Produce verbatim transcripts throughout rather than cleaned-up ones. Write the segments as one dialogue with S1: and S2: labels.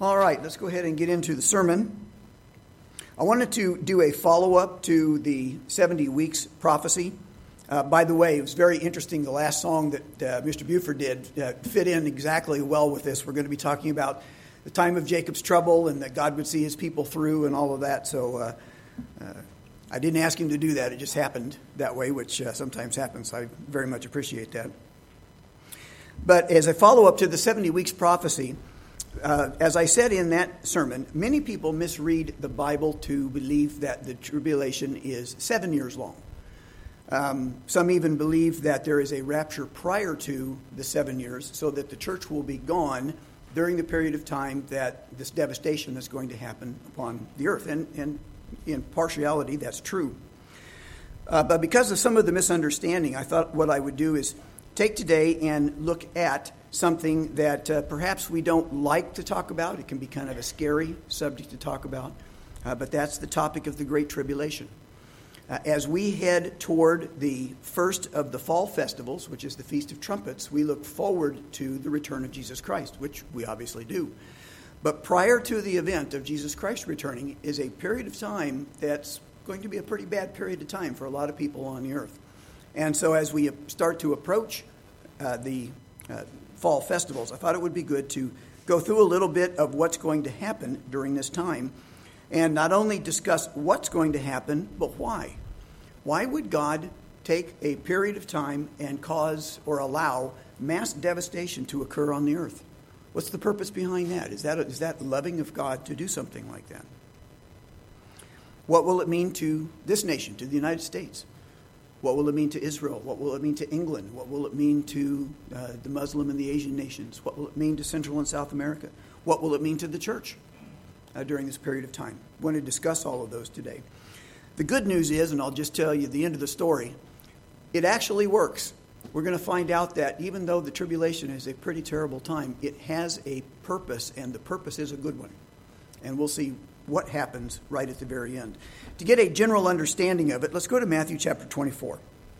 S1: All right, let's go ahead and get into the sermon. I wanted to do a follow-up to the seventy weeks prophecy. Uh, by the way, it was very interesting. The last song that uh, Mister Buford did uh, fit in exactly well with this. We're going to be talking about the time of Jacob's trouble and that God would see his people through and all of that. So uh, uh, I didn't ask him to do that. It just happened that way, which uh, sometimes happens. I very much appreciate that. But as a follow-up to the seventy weeks prophecy, Uh, as I said in that sermon, many people misread the Bible to believe that the tribulation is seven years long. Um, some even believe that there is a rapture prior to the seven years so that the church will be gone during the period of time that this devastation is going to happen upon the earth. And, and in partiality, that's true. Uh, but because of some of the misunderstanding, I thought what I would do is take today and look at something that uh, perhaps we don't like to talk about. It can be kind of a scary subject to talk about, uh, but that's the topic of the Great Tribulation. Uh, as we head toward the first of the fall festivals, which is the Feast of Trumpets, we look forward to the return of Jesus Christ, which we obviously do. But prior to the event of Jesus Christ returning is a period of time that's going to be a pretty bad period of time for a lot of people on the earth. And so as we start to approach uh, the uh, fall festivals, I thought it would be good to go through a little bit of what's going to happen during this time and not only discuss what's going to happen, but why. Why would God take a period of time and cause or allow mass devastation to occur on the earth? What's the purpose behind that? Is that, is that loving of God to do something like that? What will it mean to this nation, to the United States? What will it mean to Israel? What will it mean to England? What will it mean to uh, the Muslim and the Asian nations? What will it mean to Central and South America? What will it mean to the church uh, during this period of time? I want to discuss all of those today. The good news is, and I'll just tell you the end of the story, it actually works. We're going to find out that even though the tribulation is a pretty terrible time, it has a purpose, and the purpose is a good one. And we'll see what happens right at the very end. To get a general understanding of it, let's go to Matthew chapter twenty-four.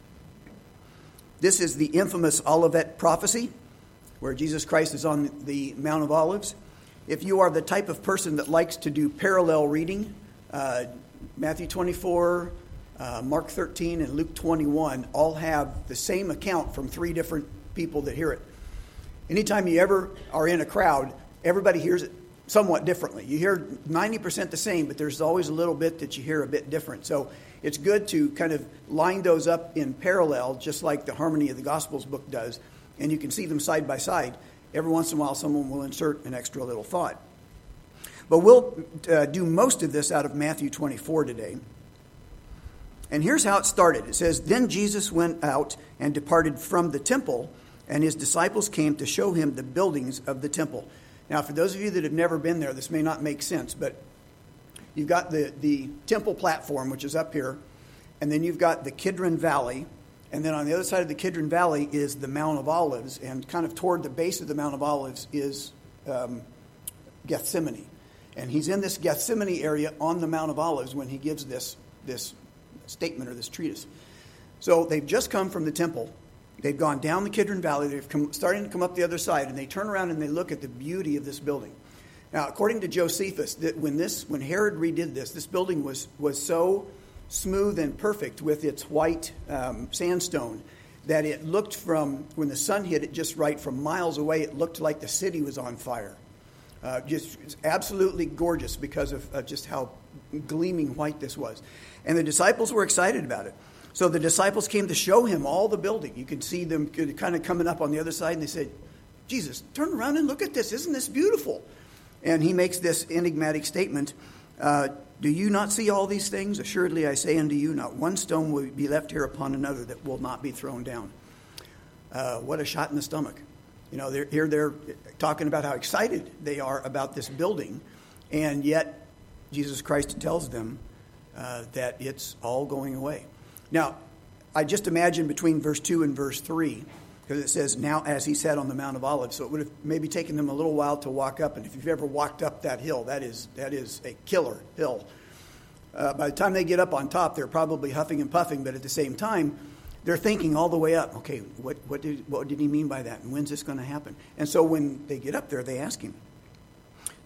S1: This is the infamous Olivet prophecy, where Jesus Christ is on the Mount of Olives. If you are the type of person that likes to do parallel reading, uh, Matthew twenty-four, uh, Mark thirteen, and Luke twenty-one all have the same account from three different people that hear it. Anytime you ever are in a crowd, everybody hears it somewhat differently. You hear ninety percent the same, but there's always a little bit that you hear a bit different. So it's good to kind of line those up in parallel, just like the Harmony of the Gospels book does, and you can see them side by side. Every once in a while, someone will insert an extra little thought. But we'll uh, do most of this out of Matthew twenty-four today. And here's how it started. It says, "Then Jesus went out and departed from the temple, and his disciples came to show him the buildings of the temple." Now, for those of you that have never been there, this may not make sense, but you've got the, the temple platform, which is up here, and then you've got the Kidron Valley, and then on the other side of the Kidron Valley is the Mount of Olives, and kind of toward the base of the Mount of Olives is um, Gethsemane. And he's in this Gethsemane area on the Mount of Olives when he gives this, this statement or this treatise. So they've just come from the temple. They've gone down the Kidron Valley. They're come, starting to come up the other side, and they turn around and they look at the beauty of this building. Now, according to Josephus, that when this, when Herod redid this, this building was was so smooth and perfect with its white um, sandstone that it looked from when the sun hit it just right from miles away. It looked like the city was on fire. Uh, just absolutely gorgeous because of uh, just how gleaming white this was, and the disciples were excited about it. So the disciples came to show him all the building. You could see them kind of coming up on the other side, and they said, "Jesus, turn around and look at this. Isn't this beautiful?" And he makes this enigmatic statement, uh, "Do you not see all these things? Assuredly I say unto you, not one stone will be left here upon another that will not be thrown down." Uh, what a shot in the stomach. You know, they're, here they're talking about how excited they are about this building, and yet Jesus Christ tells them uh, that it's all going away. Now, I just imagine between verse two and verse three, because it says, "Now as he sat on the Mount of Olives," so it would have maybe taken them a little while to walk up. And if you've ever walked up that hill, that is that is a killer hill. Uh, by the time they get up on top, they're probably huffing and puffing, but at the same time, they're thinking all the way up, okay, what, what, did, what did he mean by that? And when's this going to happen? And so when they get up there, they ask him,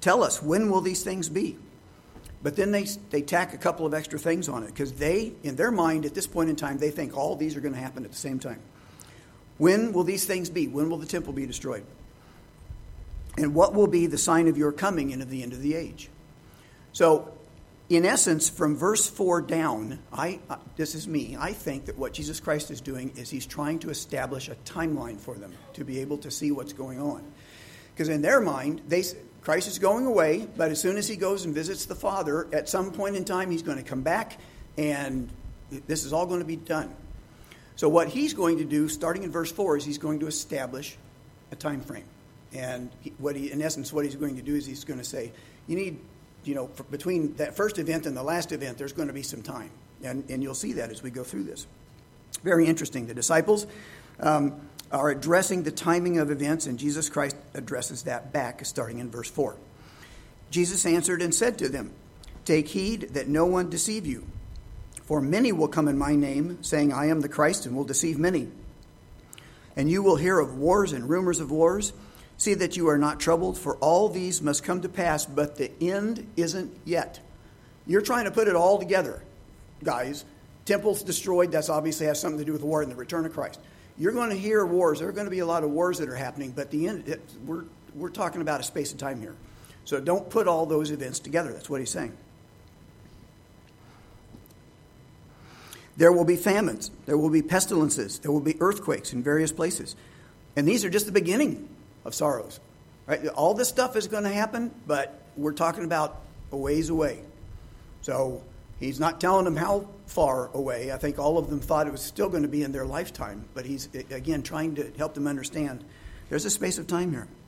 S1: tell us, when will these things be? But then they they tack a couple of extra things on it, because they, in their mind, at this point in time, they think all these are going to happen at the same time. When will these things be? When will the temple be destroyed? And what will be the sign of your coming and of the end of the age? So, in essence, from verse four down, I uh, this is me, I think that what Jesus Christ is doing is he's trying to establish a timeline for them to be able to see what's going on. Because in their mind, they Christ is going away, but as soon as he goes and visits the Father, at some point in time, he's going to come back, and this is all going to be done. So what he's going to do, starting in verse four, is he's going to establish a time frame. And he, what he, in essence, what he's going to do is he's going to say, you need, you know, for, between that first event and the last event, there's going to be some time. And, and you'll see that as we go through this. Very interesting. The disciples um, are addressing the timing of events, and Jesus Christ addresses that back, starting in verse four. Jesus answered and said to them, take heed that no one deceive you. For many will come in my name, saying, I am the Christ, and will deceive many. And you will hear of wars and rumors of wars. See that you are not troubled, for all these must come to pass, but the end isn't yet. You're trying to put it all together, guys. Temples destroyed, that's obviously has something to do with the war and the return of Christ. You're going to hear wars. There are going to be a lot of wars that are happening, but the end, it, we're, we're talking about a space of time here. So don't put all those events together. That's what he's saying. There will be famines. There will be pestilences. There will be earthquakes in various places. And these are just the beginning of sorrows. Right? All this stuff is going to happen, but we're talking about a ways away. So he's not telling them how far away. I think all of them thought it was still going to be in their lifetime. But he's, again, trying to help them understand there's a space of time here.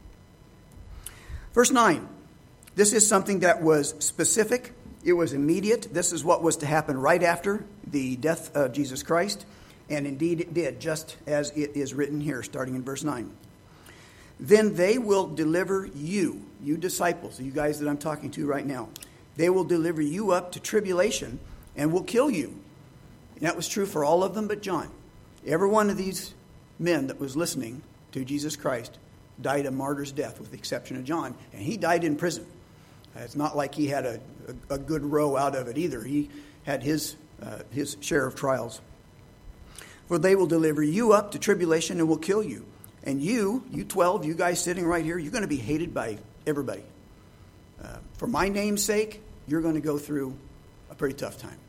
S1: Verse nine. This is something that was specific. It was immediate. This is what was to happen right after the death of Jesus Christ. And indeed it did, just as it is written here, starting in verse nine. Then they will deliver you, you disciples, you guys that I'm talking to right now. They will deliver you up to tribulation and will kill you. And that was true for all of them but John. Every one of these men that was listening to Jesus Christ died a martyr's death, with the exception of John. And he died in prison. It's not like he had a, a, a good row out of it either. He had his, uh, his share of trials. For they will deliver you up to tribulation and will kill you. And you, you twelve, you guys sitting right here, you're going to be hated by everybody. Uh, for my name's sake, you're going to go through a pretty tough time.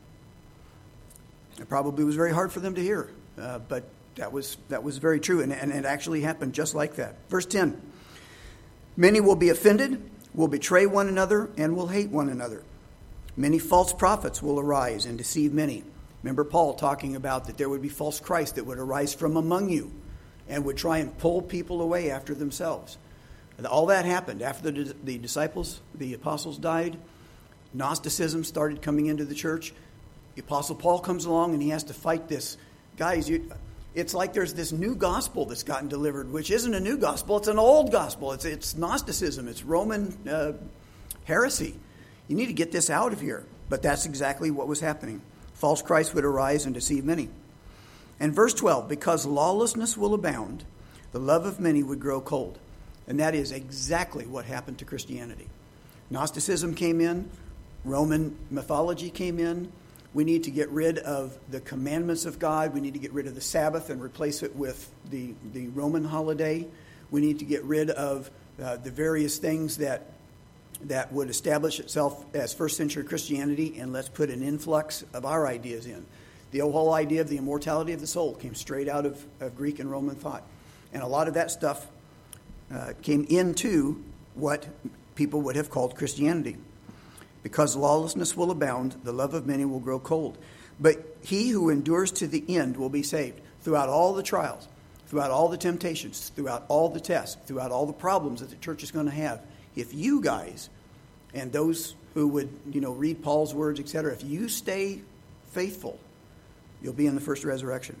S1: It probably was very hard for them to hear, uh, but that was that was very true, and, and it actually happened just like that. Verse ten, many will be offended, will betray one another, and will hate one another. Many false prophets will arise and deceive many. Remember Paul talking about that there would be false Christ that would arise from among you and would try and pull people away after themselves. And all that happened after the, the disciples, the apostles died. Gnosticism started coming into the church. The Apostle Paul comes along and he has to fight this. Guys, you, it's like there's this new gospel that's gotten delivered, which isn't a new gospel. It's an old gospel. It's, it's Gnosticism. It's Roman uh, heresy. You need to get this out of here. But that's exactly what was happening. False Christ would arise and deceive many. And verse twelve, because lawlessness will abound, the love of many would grow cold. And that is exactly what happened to Christianity. Gnosticism came in. Roman mythology came in. We need to get rid of the commandments of God. We need to get rid of the Sabbath and replace it with the, the Roman holiday. We need to get rid of uh, the various things that that would establish itself as first century Christianity, and let's put an influx of our ideas in. The whole idea of the immortality of the soul came straight out of, of Greek and Roman thought. And a lot of that stuff uh, came into what people would have called Christianity. Because lawlessness will abound, the love of many will grow cold. But he who endures to the end will be saved. Throughout all the trials, throughout all the temptations, throughout all the tests, throughout all the problems that the church is going to have, if you guys and those who would, you know, read Paul's words, et cetera, if you stay faithful, you'll be in the first resurrection.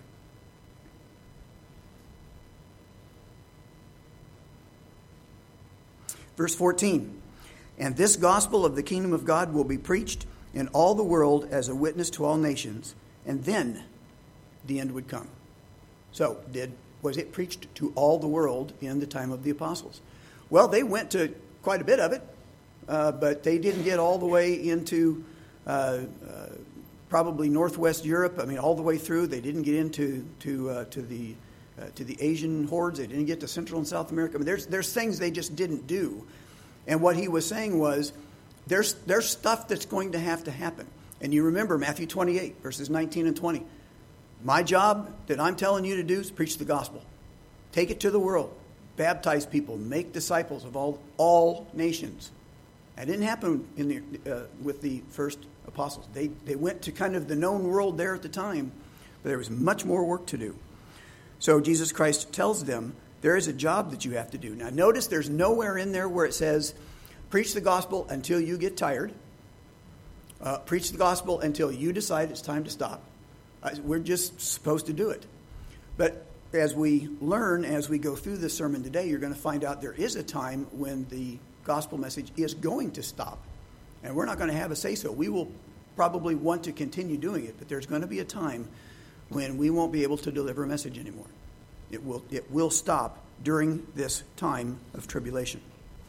S1: Verse fourteen, and this gospel of the kingdom of God will be preached in all the world as a witness to all nations, and then the end would come. So, did was it preached to all the world in the time of the apostles? Well, they went to quite a bit of it. uh, but they didn't get all the way into uh, uh, probably Northwest Europe. I mean, all the way through. They didn't get into to uh, to the uh, to the Asian hordes. They didn't get to Central and South America. I mean, there's there's things they just didn't do. And what he was saying was, there's there's stuff that's going to have to happen. And you remember Matthew twenty-eight, verses nineteen and twenty. My job that I'm telling you to do is preach the gospel. Take it to the world. Baptize people. Make disciples of all all nations. That didn't happen in the, uh, with the first apostles. They, they went to kind of the known world there at the time, but there was much more work to do. So Jesus Christ tells them, there is a job that you have to do. Now notice there's nowhere in there where it says, preach the gospel until you get tired. Uh, preach the gospel until you decide it's time to stop. Uh, we're just supposed to do it. But as we learn, as we go through this sermon today, you're going to find out there is a time when the gospel message is going to stop. And we're not going to have a say-so. We will probably want to continue doing it, but there's going to be a time when we won't be able to deliver a message anymore. It will, it will stop during this time of tribulation.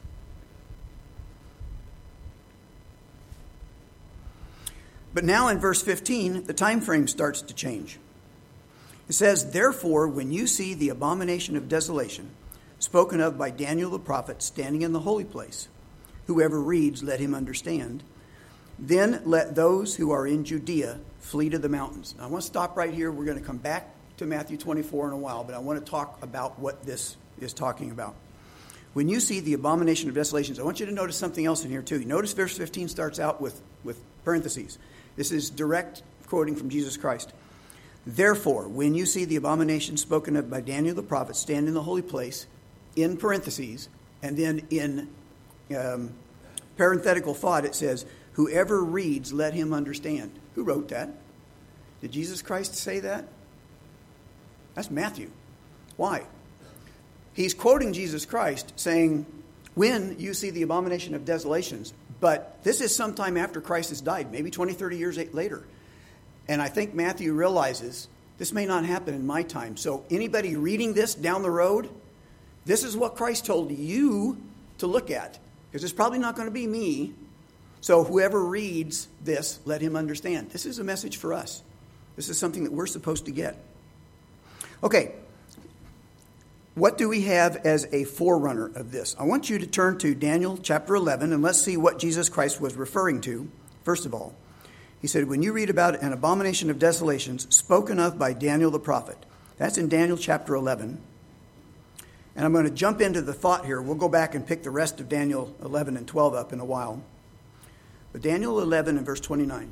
S1: But now in verse fifteen, the time frame starts to change. It says, therefore, when you see the abomination of desolation, spoken of by Daniel the prophet, standing in the holy place, whoever reads, let him understand. Then let those who are in Judea flee to the mountains. Now, I want to stop right here. We're going to come back to Matthew twenty-four in a while, but I want to talk about what this is talking about. When you see the abomination of desolations, I want you to notice something else in here too. Notice verse fifteen starts out with, with parentheses. This is direct quoting from Jesus Christ. Therefore, when you see the abomination spoken of by Daniel the prophet stand in the holy place, in parentheses, and then in um, parenthetical thought it says, whoever reads, let him understand. Who wrote that? Did Jesus Christ say that? That's Matthew. Why? He's quoting Jesus Christ saying, when you see the abomination of desolations, but this is sometime after Christ has died, maybe twenty, thirty years later. And I think Matthew realizes this may not happen in my time. So anybody reading this down the road, this is what Christ told you to look at, because it's probably not going to be me. So whoever reads this, let him understand. This is a message for us. This is something that we're supposed to get. Okay. What do we have as a forerunner of this? I want you to turn to Daniel chapter eleven, and let's see what Jesus Christ was referring to. First of all, he said, when you read about an abomination of desolations spoken of by Daniel the prophet, that's in Daniel chapter eleven. And I'm going to jump into the thought here. We'll go back and pick the rest of Daniel eleven and twelve up in a while. But Daniel eleven and verse twenty-nine.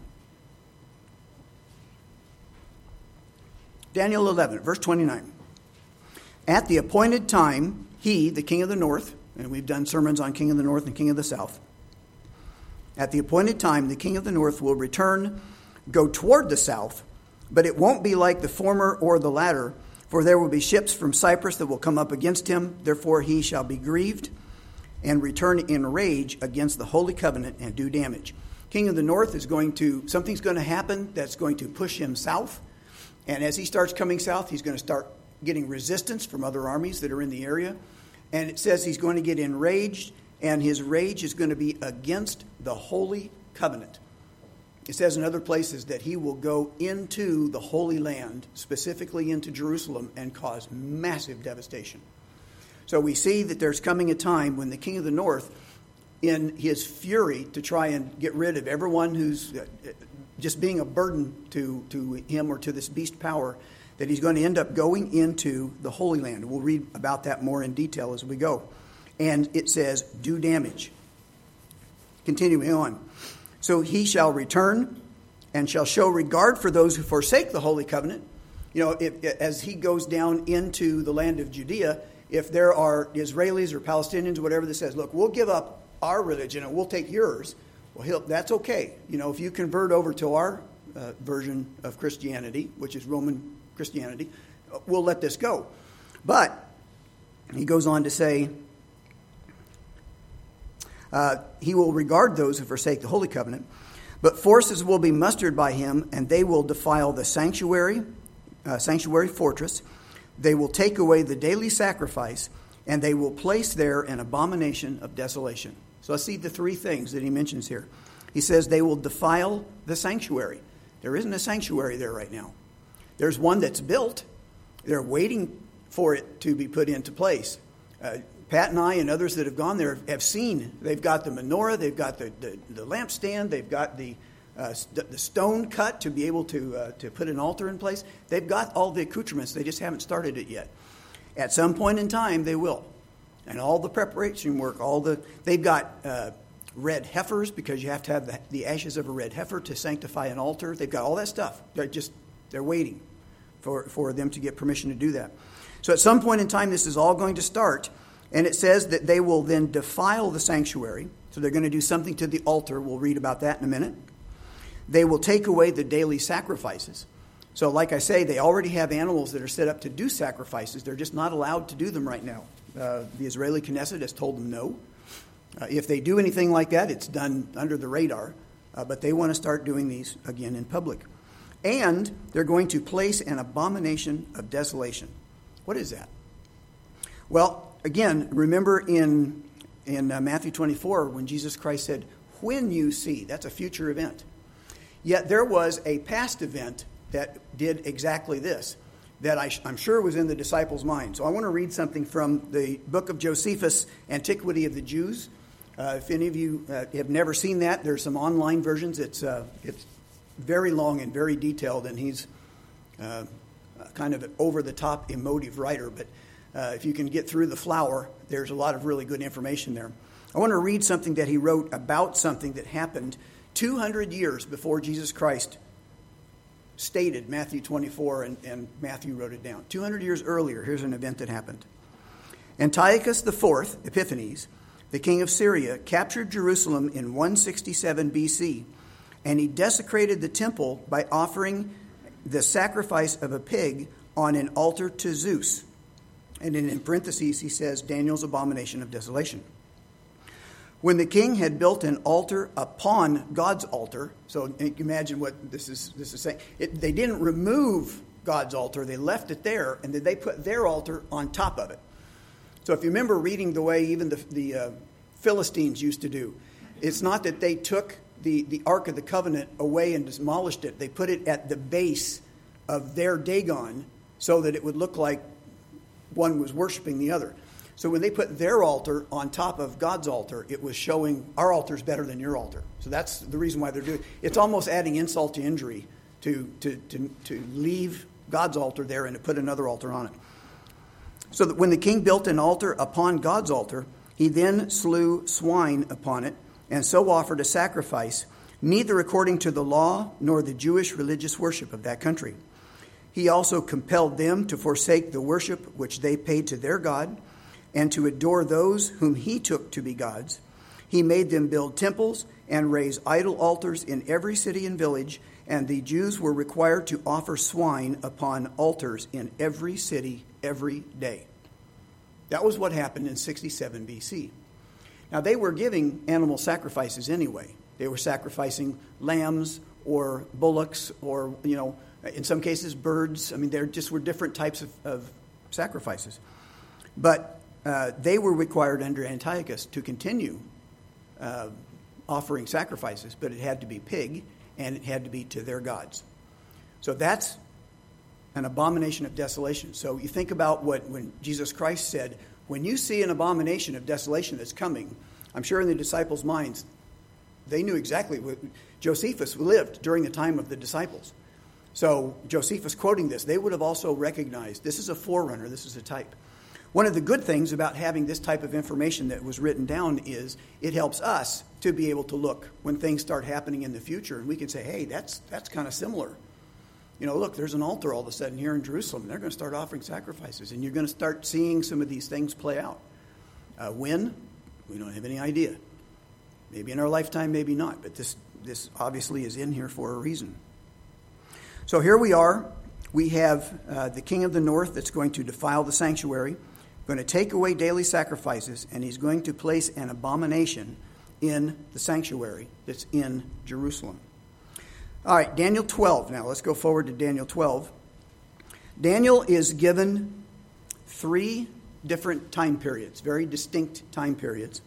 S1: Daniel eleven, verse twenty-nine. At the appointed time, he, the king of the north, and we've done sermons on king of the north and king of the south. At the appointed time, the king of the north will return, go toward the south, but it won't be like the former or the latter, for there will be ships from Cyprus that will come up against him. Therefore he shall be grieved and return in rage against the holy covenant and do damage. King of the north is going to, something's going to happen that's going to push him south. And as he starts coming south, he's going to start getting resistance from other armies that are in the area. And it says he's going to get enraged, and his rage is going to be against the holy covenant. It says in other places that he will go into the Holy Land, specifically into Jerusalem, and cause massive devastation. So we see that there's coming a time when the king of the north, in his fury to try and get rid of everyone who's just being a burden to, to him or to this beast power, that he's going to end up going into the Holy Land. We'll read about that more in detail as we go. And it says, do damage. Continuing on. So he shall return and shall show regard for those who forsake the Holy Covenant. You know, if, as he goes down into the land of Judea, if there are Israelis or Palestinians or whatever that says, look, we'll give up our religion and we'll take yours, well, he'll, that's okay. You know, if you convert over to our uh, version of Christianity, which is Roman Christianity, we'll let this go. But he goes on to say, uh, he will regard those who forsake the Holy Covenant, but forces will be mustered by him, and they will defile the sanctuary, uh, sanctuary fortress. They will take away the daily sacrifice, and they will place there an abomination of desolation. So let's see the three things that he mentions here. He says they will defile the sanctuary. There isn't a sanctuary there right now. There's one that's built. They're waiting for it to be put into place. Uh, Pat and I and others that have gone there have seen. They've got the menorah, they've got the, the, the lampstand, they've got the uh, st- the stone cut to be able to uh, to put an altar in place. They've got all the accoutrements. They just haven't started it yet. At some point in time, they will. And all the preparation work, all the they've got uh, red heifers, because you have to have the, the ashes of a red heifer to sanctify an altar. They've got all that stuff. They're just they're waiting for, for them to get permission to do that. So at some point in time, this is all going to start. And it says that they will then defile the sanctuary. So they're going to do something to the altar. We'll read about that in a minute. They will take away the daily sacrifices. So like I say, they already have animals that are set up to do sacrifices. They're just not allowed to do them right now. Uh, the Israeli Knesset has told them no. Uh, if they do anything like that, it's done under the radar. Uh, but they want to start doing these again in public. And they're going to place an abomination of desolation. What is that? Well, again, remember in, in uh, Matthew twenty-four when Jesus Christ said, when you see, that's a future event. Yet there was a past event that did exactly this, that I sh- I'm sure was in the disciples' mind. So I want to read something from the book of Josephus, Antiquity of the Jews. Uh, if any of you uh, have never seen that, there's some online versions. It's uh, it's very long and very detailed, and he's uh, kind of an over-the-top emotive writer. But uh, if you can get through the flower, there's a lot of really good information there. I want to read something that he wrote about something that happened two hundred years before Jesus Christ stated Matthew twenty-four, and, and Matthew wrote it down. two hundred years earlier, here's an event that happened. Antiochus the Fourth, Epiphanes, the king of Syria, captured Jerusalem in one sixty-seven B C, and he desecrated the temple by offering the sacrifice of a pig on an altar to Zeus. And in, in parentheses, he says, Daniel's abomination of desolation. When the king had built an altar upon God's altar, so imagine what this is this is saying. It, they didn't remove God's altar, they left it there, and then they put their altar on top of it. So if you remember reading the way even the, the uh, Philistines used to do, it's not that they took the, the Ark of the Covenant away and demolished it. They put it at the base of their Dagon so that it would look like one was worshiping the other. So when they put their altar on top of God's altar, it was showing our altar is better than your altar. So that's the reason why they're doing it. It's almost adding insult to injury to, to, to, to leave God's altar there and to put another altar on it. So that when the king built an altar upon God's altar, he then slew swine upon it, and so offered a sacrifice, neither according to the law nor the Jewish religious worship of that country. He also compelled them to forsake the worship which they paid to their God, and to adore those whom he took to be gods. He made them build temples and raise idol altars in every city and village, and the Jews were required to offer swine upon altars in every city every day. That was what happened in sixty-seven B C. Now, they were giving animal sacrifices anyway. They were sacrificing lambs or bullocks or, you know, in some cases birds. I mean, there just were different types of, of sacrifices. But uh, they were required under Antiochus to continue uh, offering sacrifices, but it had to be pig, and it had to be to their gods. So that's an abomination of desolation. So you think about what when Jesus Christ said, when you see an abomination of desolation that's coming, I'm sure in the disciples' minds, they knew exactly what Josephus lived during the time of the disciples. So Josephus quoting this, they would have also recognized this is a forerunner, this is a type. One of the good things about having this type of information that was written down is it helps us to be able to look when things start happening in the future, and we can say, hey, that's that's kind of similar. You know, look, there's an altar all of a sudden here in Jerusalem. They're going to start offering sacrifices, and you're going to start seeing some of these things play out. Uh, when? We don't have any idea. Maybe in our lifetime, maybe not, but this this obviously is in here for a reason. So here we are. We have uh, the king of the north that's going to defile the sanctuary, going to take away daily sacrifices, and he's going to place an abomination in the sanctuary that's in Jerusalem. All right, Daniel twelve now. Let's go forward to Daniel twelve. Daniel is given three different time periods, very distinct time periods.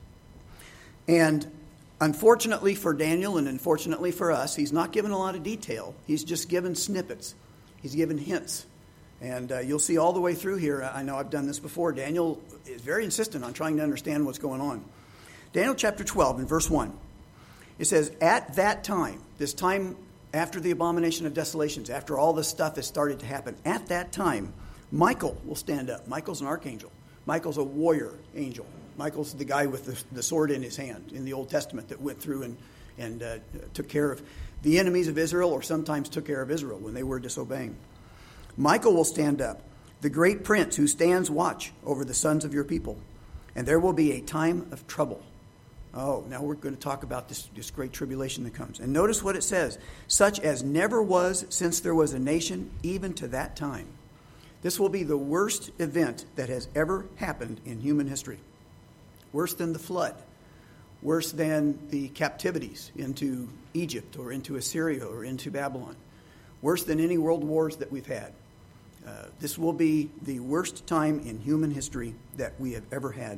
S1: And unfortunately for Daniel and unfortunately for us, he's not given a lot of detail. He's just given snippets. He's given hints. And uh, you'll see all the way through here. I know I've done this before. Daniel is very insistent on trying to understand what's going on. Daniel chapter twelve and verse one. It says, at that time, this time after the abomination of desolations, after all this stuff has started to happen, at that time, Michael will stand up. Michael's an archangel. Michael's a warrior angel. Michael's the guy with the, the sword in his hand in the Old Testament that went through and, and uh, took care of the enemies of Israel, or sometimes took care of Israel when they were disobeying. Michael will stand up, the great prince who stands watch over the sons of your people, and there will be a time of trouble. Oh, now we're going to talk about this, this great tribulation that comes. And notice what it says, such as never was since there was a nation, even to that time. This will be the worst event that has ever happened in human history. Worse than the flood. Worse than the captivities into Egypt or into Assyria or into Babylon. Worse than any world wars that we've had. Uh, this will be the worst time in human history that we have ever had.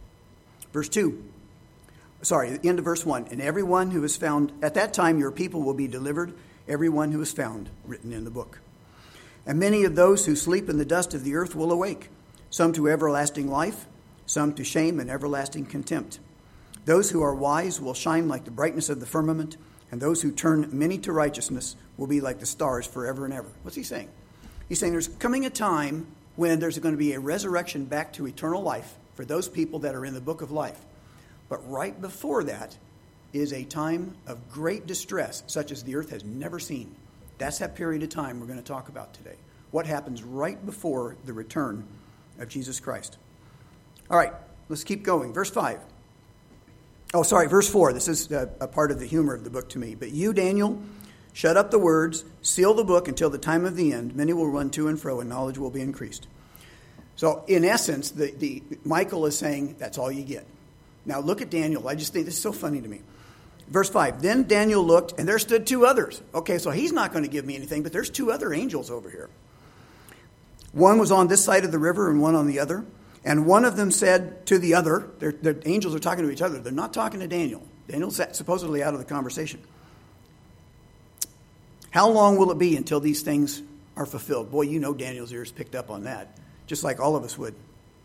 S1: Verse two. Sorry, the end of verse one. And everyone who is found, at that time your people will be delivered, everyone who is found written in the book. And many of those who sleep in the dust of the earth will awake, some to everlasting life, some to shame and everlasting contempt. Those who are wise will shine like the brightness of the firmament, and those who turn many to righteousness will be like the stars forever and ever. What's he saying? He's saying there's coming a time when there's going to be a resurrection back to eternal life for those people that are in the book of life. But right before that is a time of great distress, such as the earth has never seen. That's that period of time we're going to talk about today. What happens right before the return of Jesus Christ. All right, let's keep going. Verse five. Oh, sorry, verse four. This is a, a part of the humor of the book to me. But you, Daniel, shut up the words, seal the book until the time of the end. Many will run to and fro, and knowledge will be increased. So, in essence, the, the Michael is saying, that's all you get. Now, look at Daniel. I just think this is so funny to me. Verse five, then Daniel looked, and there stood two others. Okay, so he's not going to give me anything, but there's two other angels over here. One was on this side of the river and one on the other. And one of them said to the other, the angels are talking to each other. They're not talking to Daniel. Daniel's supposedly out of the conversation. How long will it be until these things are fulfilled? Boy, you know Daniel's ears picked up on that, just like all of us would.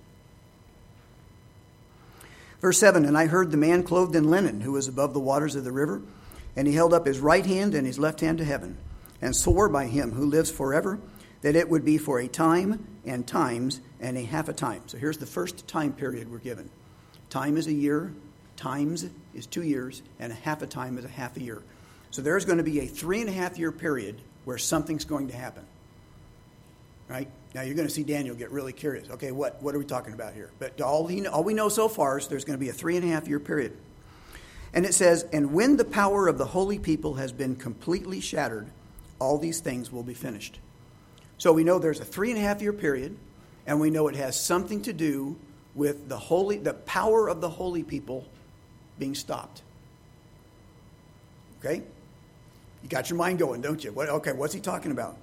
S1: Verse seven, and I heard the man clothed in linen who was above the waters of the river, and he held up his right hand and his left hand to heaven, and swore by him who lives forever, that it would be for a time and times and a half a time. So here's the first time period we're given. Time is a year, times is two years, and a half a time is a half a year. So there's going to be a three and a half year period where something's going to happen. Right? Now you're going to see Daniel get really curious. Okay, what, what are we talking about here? But all, he, all we know so far is there's going to be a three and a half year period. And it says, and when the power of the holy people has been completely shattered, all these things will be finished. So we know there's a three and a half year period, and we know it has something to do with the holy, the power of the holy people being stopped. Okay? You got your mind going, don't you? What, okay, what's he talking about?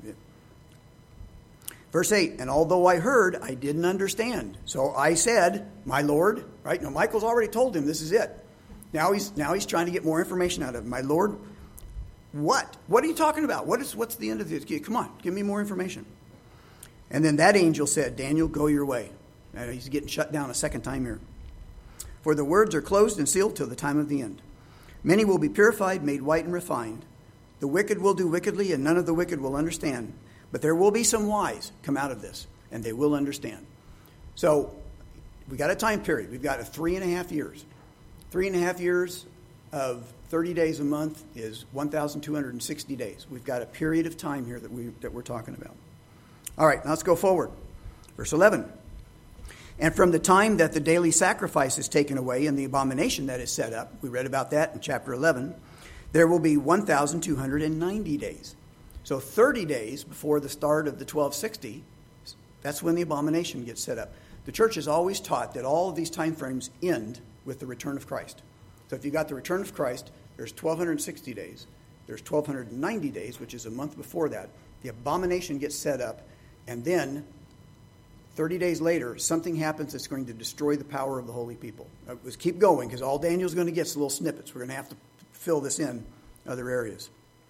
S1: Verse eight, and although I heard, I didn't understand. So I said, my Lord, right? Now Michael's already told him this is it. Now he's now he's trying to get more information out of him. My Lord, what? What are you talking about? What is what's the end of this? Come on, give me more information. And then that angel said, Daniel, go your way. Now he's getting shut down a second time here. For the words are closed and sealed till the time of the end. Many will be purified, made white and refined. The wicked will do wickedly, and none of the wicked will understand. But there will be some wise come out of this, and they will understand. So we got a time period. We've got a three and a half years. Three and a half years of thirty days a month is one thousand two hundred sixty days. We've got a period of time here that, we, that we're talking about. All right, now let's go forward. Verse eleven. And from the time that the daily sacrifice is taken away and the abomination that is set up, we read about that in chapter eleven, there will be one thousand two hundred ninety days. So thirty days before the start of the twelve sixty, that's when the abomination gets set up. The church has always taught that all of these time frames end with the return of Christ. So if you got the return of Christ, there's twelve sixty days. There's twelve ninety days, which is a month before that. The abomination gets set up, and then thirty days later, something happens that's going to destroy the power of the holy people. Uh, let's keep going, because all Daniel's going to get is little snippets. We're going to have to fill this in other areas.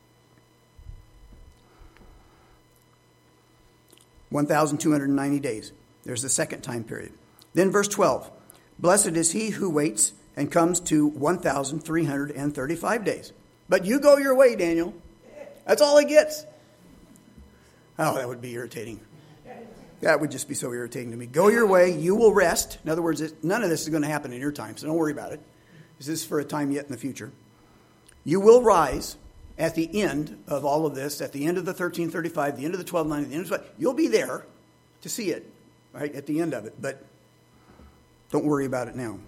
S1: one thousand two hundred ninety days. There's the second time period. Then verse twelve. Blessed is he who waits and comes to one thousand three hundred thirty-five days. But you go your way, Daniel. That's all he gets. Oh, that would be irritating. That would just be so irritating to me. Go your way, you will rest. In other words, none of this is going to happen in your time, so don't worry about it. This is for a time yet in the future. You will rise at the end of all of this, at the end of the thirteen thirty-five, the end of the twelve ninety, the end of the, you'll be there to see it, right, at the end of it. But don't worry about it now.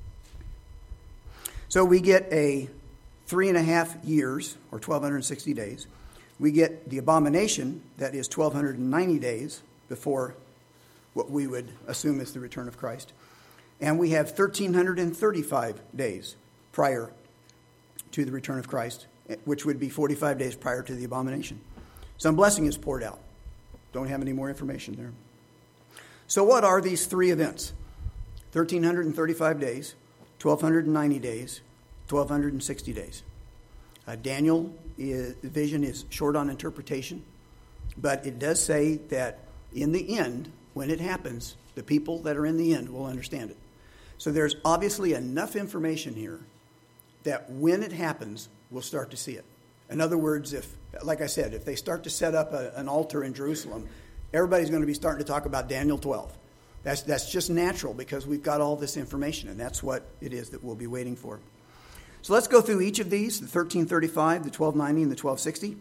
S1: So we get a three and a half years, or twelve sixty days. We get the abomination, that is twelve ninety days before what we would assume is the return of Christ. And we have one thousand three hundred thirty-five days prior to the return of Christ, which would be forty-five days prior to the abomination. Some blessing is poured out. Don't have any more information there. So what are these three events? one thousand three hundred thirty-five days, twelve ninety days, twelve sixty days. Uh, Daniel, is, the vision is short on interpretation, but it does say that in the end, when it happens, the people that are in the end will understand it. So there's obviously enough information here that when it happens, we'll start to see it. In other words, if, like I said, if they start to set up a, an altar in Jerusalem, everybody's going to be starting to talk about Daniel twelve. That's, that's just natural because we've got all this information, and that's what it is that we'll be waiting for. So let's go through each of these, the thirteen thirty-five, the twelve ninety, and the twelve sixty.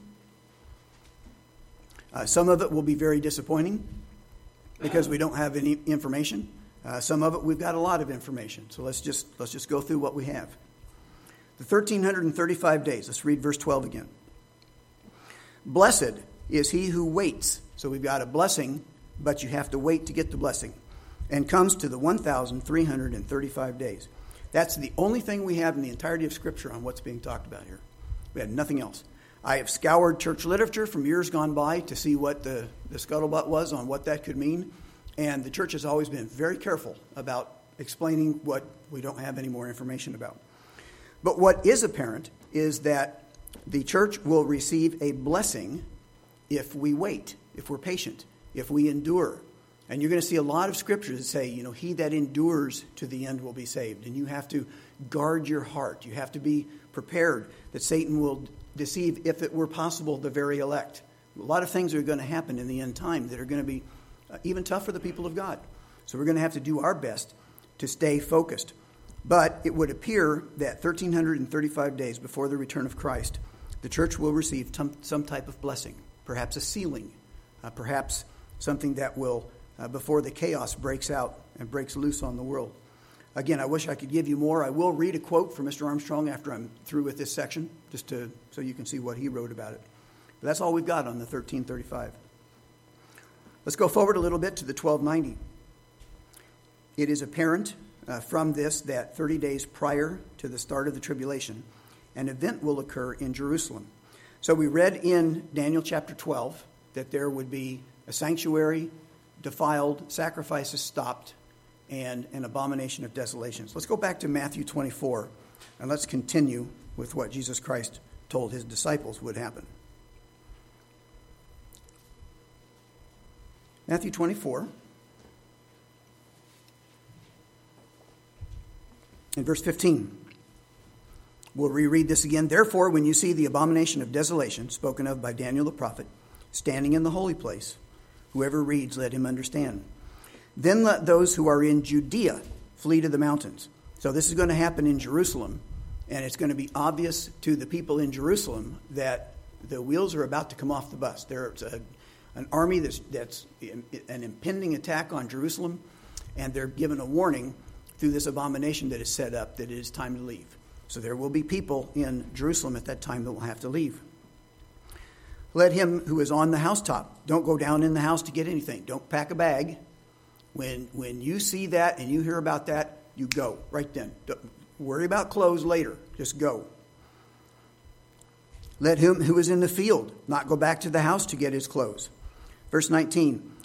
S1: Uh, some of it will be very disappointing because we don't have any information. Uh, some of it we've got a lot of information. So let's just let's just go through what we have. The one thousand three hundred thirty-five days. Let's read verse twelve again. Blessed is he who waits. So we've got a blessing, but you have to wait to get the blessing. And comes to the one thousand three hundred thirty-five days. That's the only thing we have in the entirety of Scripture on what's being talked about here. We had nothing else. I have scoured church literature from years gone by to see what the, the scuttlebutt was on what that could mean. And the church has always been very careful about explaining what we don't have any more information about. But what is apparent is that the church will receive a blessing if we wait, if we're patient, if we endure. And you're going to see a lot of scriptures that say, you know, he that endures to the end will be saved. And you have to guard your heart. You have to be prepared that Satan will deceive, if it were possible, the very elect. A lot of things are going to happen in the end time that are going to be uh, even tough for the people of God. So we're going to have to do our best to stay focused. But it would appear that one thousand three hundred thirty-five days before the return of Christ, the church will receive some, some type of blessing, perhaps a sealing, uh, perhaps something that will, uh, before the chaos breaks out and breaks loose on the world. Again, I wish I could give you more. I will read a quote from Mister Armstrong after I'm through with this section, just to so you can see what he wrote about it. But that's all we've got on the thirteen thirty-five. Let's go forward a little bit to the twelve ninety. It is apparent uh, from this that thirty days prior to the start of the tribulation, an event will occur in Jerusalem. So we read in Daniel chapter twelve that there would be a sanctuary defiled, sacrifices stopped, and an abomination of desolations. Let's go back to Matthew twenty-four, and let's continue with what Jesus Christ told his disciples would happen. Matthew twenty-four, in verse fifteen. We'll reread this again. Therefore, when you see the abomination of desolation, spoken of by Daniel the prophet, standing in the holy place, whoever reads, let him understand. Then let those who are in Judea flee to the mountains. So this is going to happen in Jerusalem, and it's going to be obvious to the people in Jerusalem that the wheels are about to come off the bus. There's a, an army that's, that's an impending attack on Jerusalem, and they're given a warning through this abomination that is set up that it is time to leave. So there will be people in Jerusalem at that time that will have to leave. Let him who is on the housetop, don't go down in the house to get anything. Don't pack a bag. When when you see that and you hear about that, you go right then. Don't worry about clothes later. Just go. Let him who is in the field not go back to the house to get his clothes. Verse nineteen,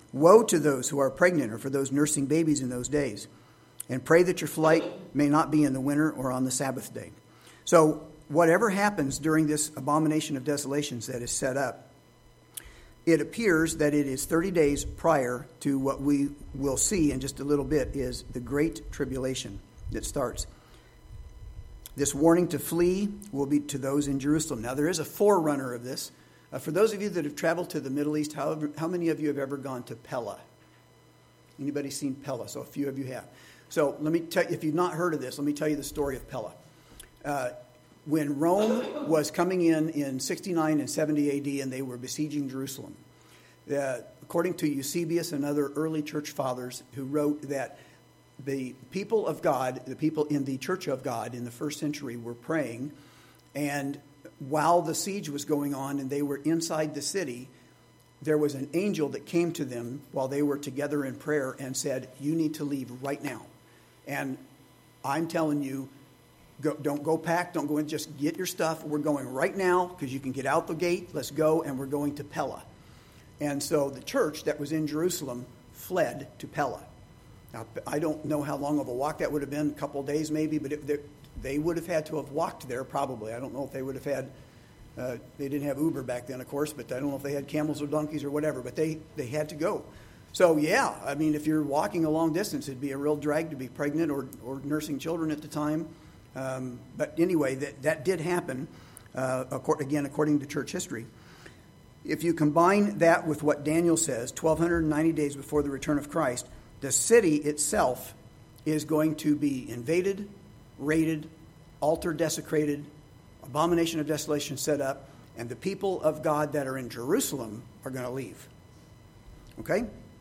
S1: Woe to those who are pregnant or for those nursing babies in those days. And pray that your flight may not be in the winter or on the Sabbath day. So whatever happens during this abomination of desolations that is set up, it appears that it is thirty days prior to what we will see in just a little bit is the Great Tribulation that starts. This warning to flee will be to those in Jerusalem. Now, there is a forerunner of this. Uh, for those of you that have traveled to the Middle East, how, how many of you have ever gone to Pella? Anybody seen Pella? So a few of you have. So let me tell you, if you've not heard of this, let me tell you the story of Pella. Uh, when Rome was coming in in sixty-nine and seventy A D and they were besieging Jerusalem, uh, according to Eusebius and other early church fathers who wrote that the people of God, the people in the Church of God in the first century were praying, and while the siege was going on and they were inside the city, there was an angel that came to them while they were together in prayer and said, you need to leave right now. And I'm telling you, go, don't go pack, don't go in, just get your stuff. We're going right now because you can get out the gate. Let's go, and we're going to Pella. And so the church that was in Jerusalem fled to Pella. Now, I don't know how long of a walk that would have been, a couple of days maybe, but it, they, they would have had to have walked there probably. I don't know if they would have had, uh, they didn't have Uber back then, of course, but I don't know if they had camels or donkeys or whatever, but they, they had to go. So, yeah, I mean, if you're walking a long distance, it'd be a real drag to be pregnant or, or nursing children at the time. Um, but anyway, that, that did happen, uh, again, according to church history. If you combine that with what Daniel says, twelve ninety days before the return of Christ, the city itself is going to be invaded, raided, altar desecrated, abomination of desolation set up, and the people of God that are in Jerusalem are going to leave. Okay?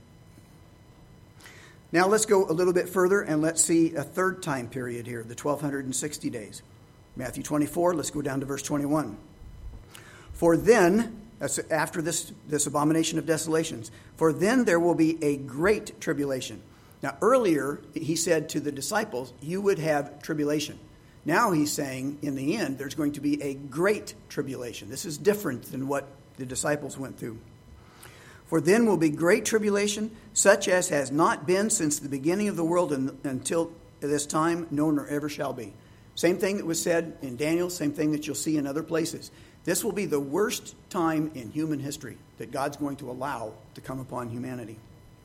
S1: Now let's go a little bit further and let's see a third time period here, the twelve sixty days. Matthew twenty-four, let's go down to verse twenty-one. For then, that's after this, this abomination of desolations, for then there will be a great tribulation. Now earlier he said to the disciples, you would have tribulation. Now he's saying in the end there's going to be a great tribulation. This is different than what the disciples went through. For then will be great tribulation, such as has not been since the beginning of the world and, until this time, no nor ever shall be. Same thing that was said in Daniel, same thing that you'll see in other places. This will be the worst time in human history that God's going to allow to come upon humanity.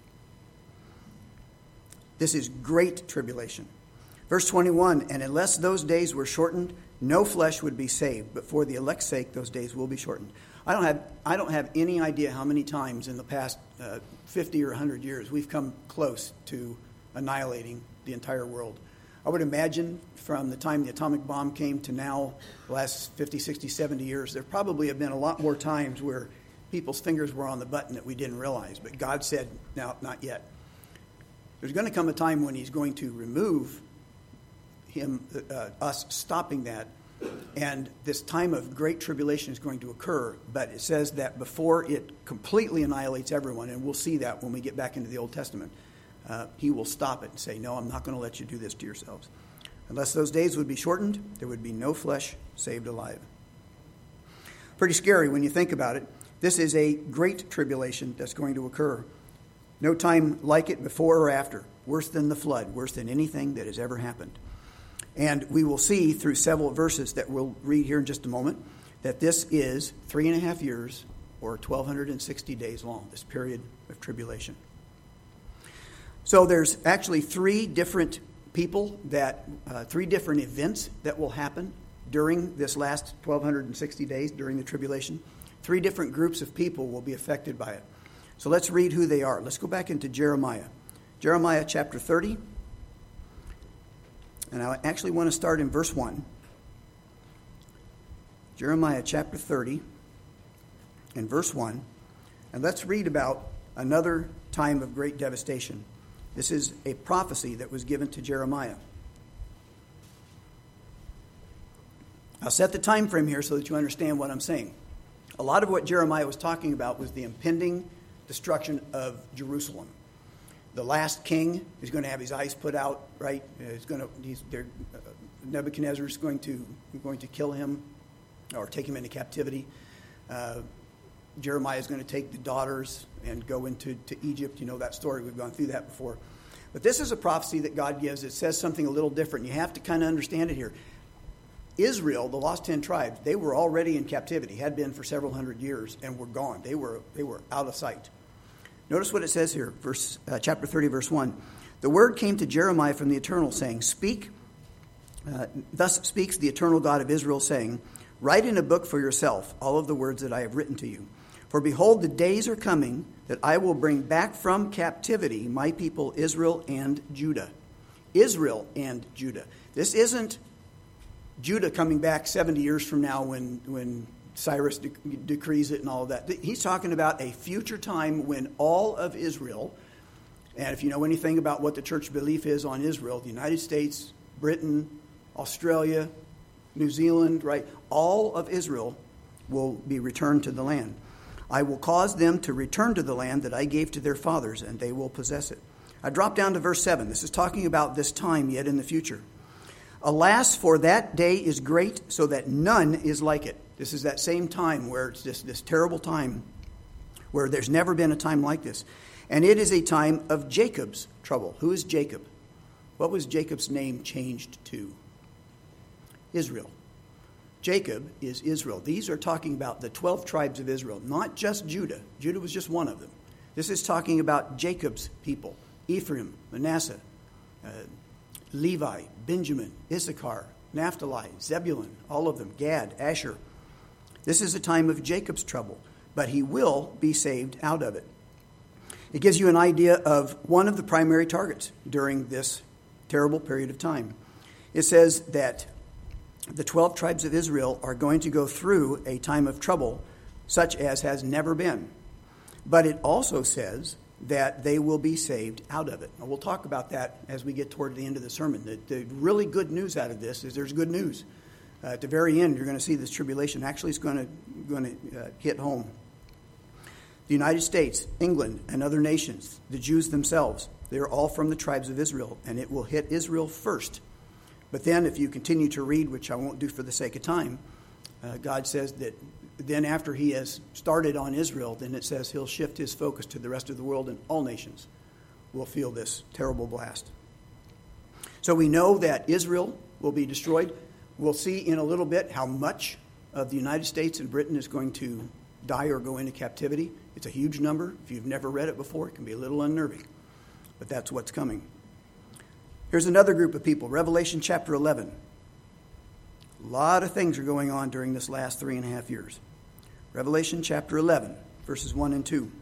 S1: This is great tribulation. Verse twenty-one, and unless those days were shortened, no flesh would be saved, but for the elect's sake, those days will be shortened. I don't have I don't have any idea how many times in the past uh, fifty or one hundred years we've come close to annihilating the entire world. I would imagine from the time the atomic bomb came to now, the last fifty, sixty, seventy years, there probably have been a lot more times where people's fingers were on the button that we didn't realize. But God said, no, not yet. There's going to come a time when he's going to remove him, uh, us stopping that. And this time of great tribulation is going to occur. But it says that before it completely annihilates everyone, and we'll see that when we get back into the Old Testament, Uh, he will stop it and say, no, I'm not going to let you do this to yourselves. Unless those days would be shortened, there would be no flesh saved alive. Pretty scary when you think about it. This is a great tribulation that's going to occur. No time like it before or after. Worse than the flood. Worse than anything that has ever happened. And we will see through several verses that we'll read here in just a moment that this is three and a half years or twelve sixty days long, this period of tribulation. So there's actually three different people that, uh, three different events that will happen during this last twelve sixty days, during the tribulation. Three different groups of people will be affected by it. So let's read who they are. Let's go back into Jeremiah. Jeremiah chapter thirty. And I actually want to start in verse one. Jeremiah chapter thirty and verse one. And let's read about another time of great devastation. This is a prophecy that was given to Jeremiah. I'll set the time frame here so that you understand what I'm saying. A lot of what Jeremiah was talking about was the impending destruction of Jerusalem. The last king is going to have his eyes put out, right? He's going to, he's, uh, Nebuchadnezzar is going to, going to kill him or take him into captivity. Uh, Jeremiah is going to take the daughters and go into to Egypt. You know that story. We've gone through that before. But this is a prophecy that God gives. It says something a little different. You have to kind of understand it here. Israel, the lost ten tribes, they were already in captivity, had been for several hundred years, and were gone. They were they were out of sight. Notice what it says here, verse uh, chapter thirty, verse one. The word came to Jeremiah from the Eternal, saying, Speak, uh, thus speaks the Eternal God of Israel, saying, Write in a book for yourself all of the words that I have written to you. For behold, the days are coming that I will bring back from captivity my people Israel and Judah. Israel and Judah. This isn't Judah coming back seventy years from now when, when Cyrus de- decrees it and all of that. He's talking about a future time when all of Israel, and if you know anything about what the church belief is on Israel, the United States, Britain, Australia, New Zealand, right, all of Israel will be returned to the land. I will cause them to return to the land that I gave to their fathers, and they will possess it. I drop down to verse seven. This is talking about this time yet in the future. Alas, for that day is great, so that none is like it. This is that same time where it's this, this terrible time where there's never been a time like this. And it is a time of Jacob's trouble. Who is Jacob? What was Jacob's name changed to? Israel. Jacob is Israel. These are talking about the twelve tribes of Israel, not just Judah. Judah was just one of them. This is talking about Jacob's people. Ephraim, Manasseh, uh, Levi, Benjamin, Issachar, Naphtali, Zebulun, all of them, Gad, Asher. This is a time of Jacob's trouble, but he will be saved out of it. It gives you an idea of one of the primary targets during this terrible period of time. It says that the twelve tribes of Israel are going to go through a time of trouble such as has never been. But it also says that they will be saved out of it. And we'll talk about that as we get toward the end of the sermon. The, the really good news out of this is there's good news. Uh, at the very end, you're going to see this tribulation actually is going to, going to uh, hit home. The United States, England, and other nations, the Jews themselves, they're all from the tribes of Israel, and it will hit Israel first. But then if you continue to read, which I won't do for the sake of time, uh, God says that then after he has started on Israel, then it says he'll shift his focus to the rest of the world, and all nations will feel this terrible blast. So we know that Israel will be destroyed. We'll see in a little bit how much of the United States and Britain is going to die or go into captivity. It's a huge number. If you've never read it before, it can be a little unnerving. But that's what's coming. Here's another group of people, Revelation chapter eleven. A lot of things are going on during this last three and a half years. Revelation chapter eleven, verses one and two.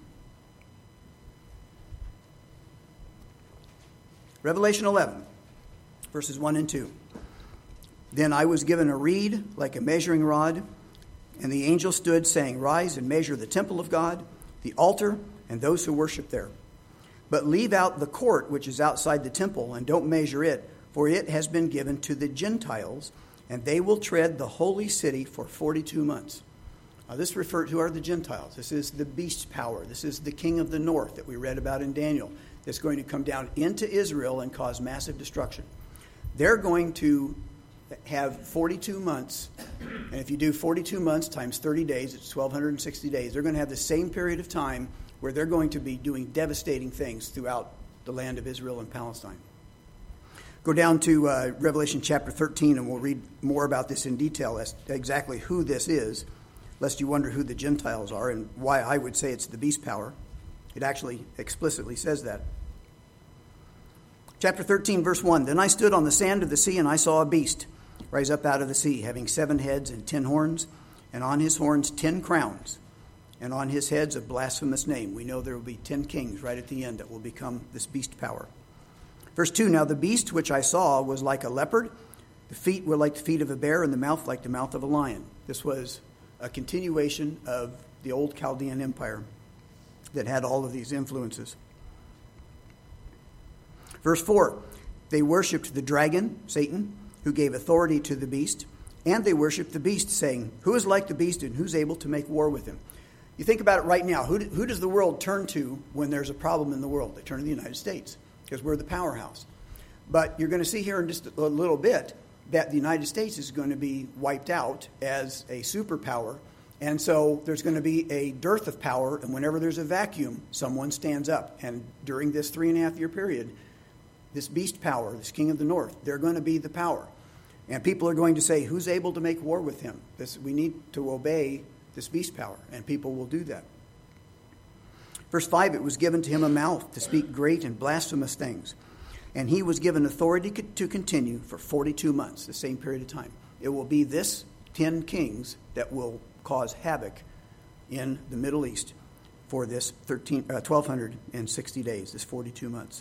S1: Revelation eleven, verses one and two. Then I was given a reed like a measuring rod, and the angel stood, saying, Rise and measure the temple of God, the altar, and those who worship there. But leave out the court which is outside the temple, and don't measure it, for it has been given to the Gentiles, and they will tread the holy city for forty-two months. Now, this referred to are the Gentiles. This is the beast's power. This is the king of the north that we read about in Daniel that's going to come down into Israel and cause massive destruction. They're going to have forty-two months, and if you do forty-two months times thirty days, it's twelve sixty days. They're going to have the same period of time where they're going to be doing devastating things throughout the land of Israel and Palestine. Go down to uh, Revelation chapter thirteen, and we'll read more about this in detail as to exactly who this is, lest you wonder who the Gentiles are and why I would say it's the beast power. It actually explicitly says that. Chapter thirteen, verse one, Then I stood on the sand of the sea, and I saw a beast rise up out of the sea, having seven heads and ten horns, and on his horns ten crowns, and on his heads a blasphemous name. We know there will be ten kings right at the end that will become this beast power. Verse two, Now the beast which I saw was like a leopard. The feet were like the feet of a bear, and the mouth like the mouth of a lion. This was a continuation of the old Chaldean Empire that had all of these influences. Verse four, They worshipped the dragon, Satan, who gave authority to the beast, and they worshipped the beast, saying, Who is like the beast, and who's able to make war with him? You think about it right now. Who, who does the world turn to when there's a problem in the world? They turn to the United States, because we're the powerhouse. But you're going to see here in just a little bit that the United States is going to be wiped out as a superpower, And so there's going to be a dearth of power, and whenever there's a vacuum, someone stands up. And during this three and a half year period, this beast power, this king of the north, they're going to be the power. And people are going to say, who's able to make war with him? This, we need to obey this beast power, and people will do that. Verse five, it was given to him a mouth to speak great and blasphemous things. And he was given authority to continue for forty-two months, the same period of time. It will be this ten kings that will cause havoc in the Middle East for this thirteen, uh, twelve sixty days, this forty-two months.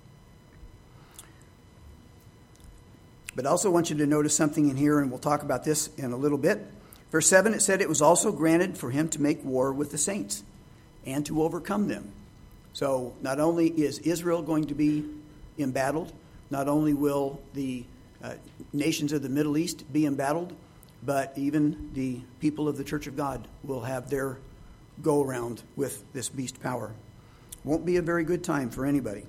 S1: But I also want you to notice something in here, and we'll talk about this in a little bit. Verse seven, it said, it was also granted for him to make war with the saints and to overcome them. So not only is Israel going to be embattled, not only will the uh, nations of the Middle East be embattled, but even the people of the Church of God will have their go-around with this beast power. Won't be a very good time for anybody.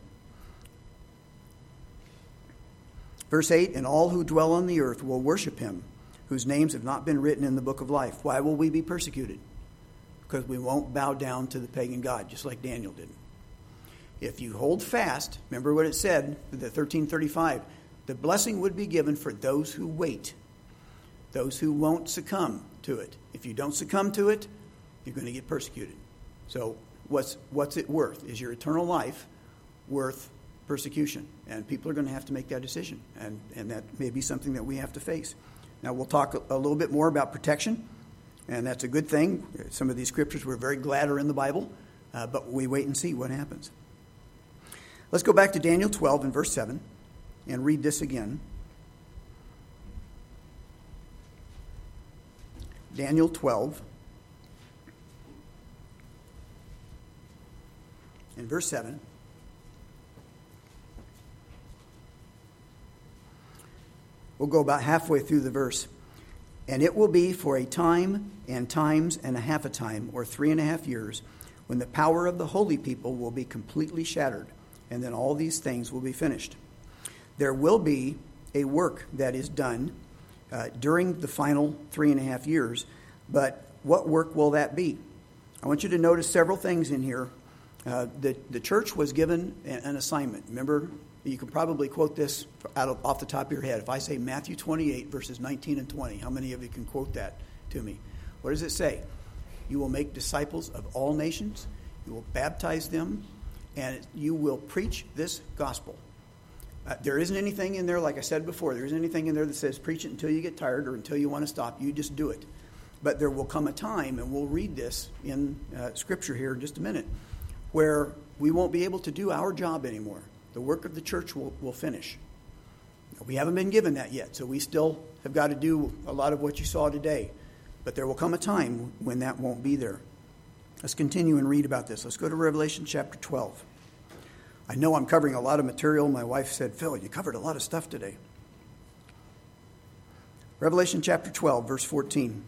S1: Verse eight, and all who dwell on the earth will worship him, whose names have not been written in the book of life. Why will we be persecuted? Because we won't bow down to the pagan god, just like Daniel did. If you hold fast, remember what it said, the thirteen thirty-five, the blessing would be given for those who wait, those who won't succumb to it. If you don't succumb to it, you're going to get persecuted. So what's what's it worth? Is your eternal life worth persecution? And people are going to have to make that decision, and, and that may be something that we have to face. Now, we'll talk a, a little bit more about protection, and that's a good thing. Some of these scriptures we're very glad are in the Bible, uh, but we wait and see what happens. Let's go back to Daniel twelve and verse seven and read this again. Daniel twelve and verse seven. We'll go about halfway through the verse. And it will be for a time and times and a half a time, or three and a half years, when the power of the holy people will be completely shattered, and then all these things will be finished. There will be a work that is done uh, during the final three and a half years, but what work will that be? I want you to notice several things in here. Uh, the, the church was given an assignment. Remember, you can probably quote this out of, off the top of your head. If I say Matthew twenty-eight, verses nineteen and twenty, how many of you can quote that to me? What does it say? You will make disciples of all nations. You will baptize them, and you will preach this gospel. Uh, there isn't anything in there, like I said before, there isn't anything in there that says preach it until you get tired or until you want to stop. You just do it. But there will come a time, and we'll read this in uh, Scripture here in just a minute, where we won't be able to do our job anymore. The work of the church will, will finish. We haven't been given that yet, so we still have got to do a lot of what you saw today. But there will come a time when that won't be there. Let's continue and read about this. Let's go to Revelation chapter twelve. I know I'm covering a lot of material. My wife said, Phil, you covered a lot of stuff today. Revelation chapter twelve, verse fourteen.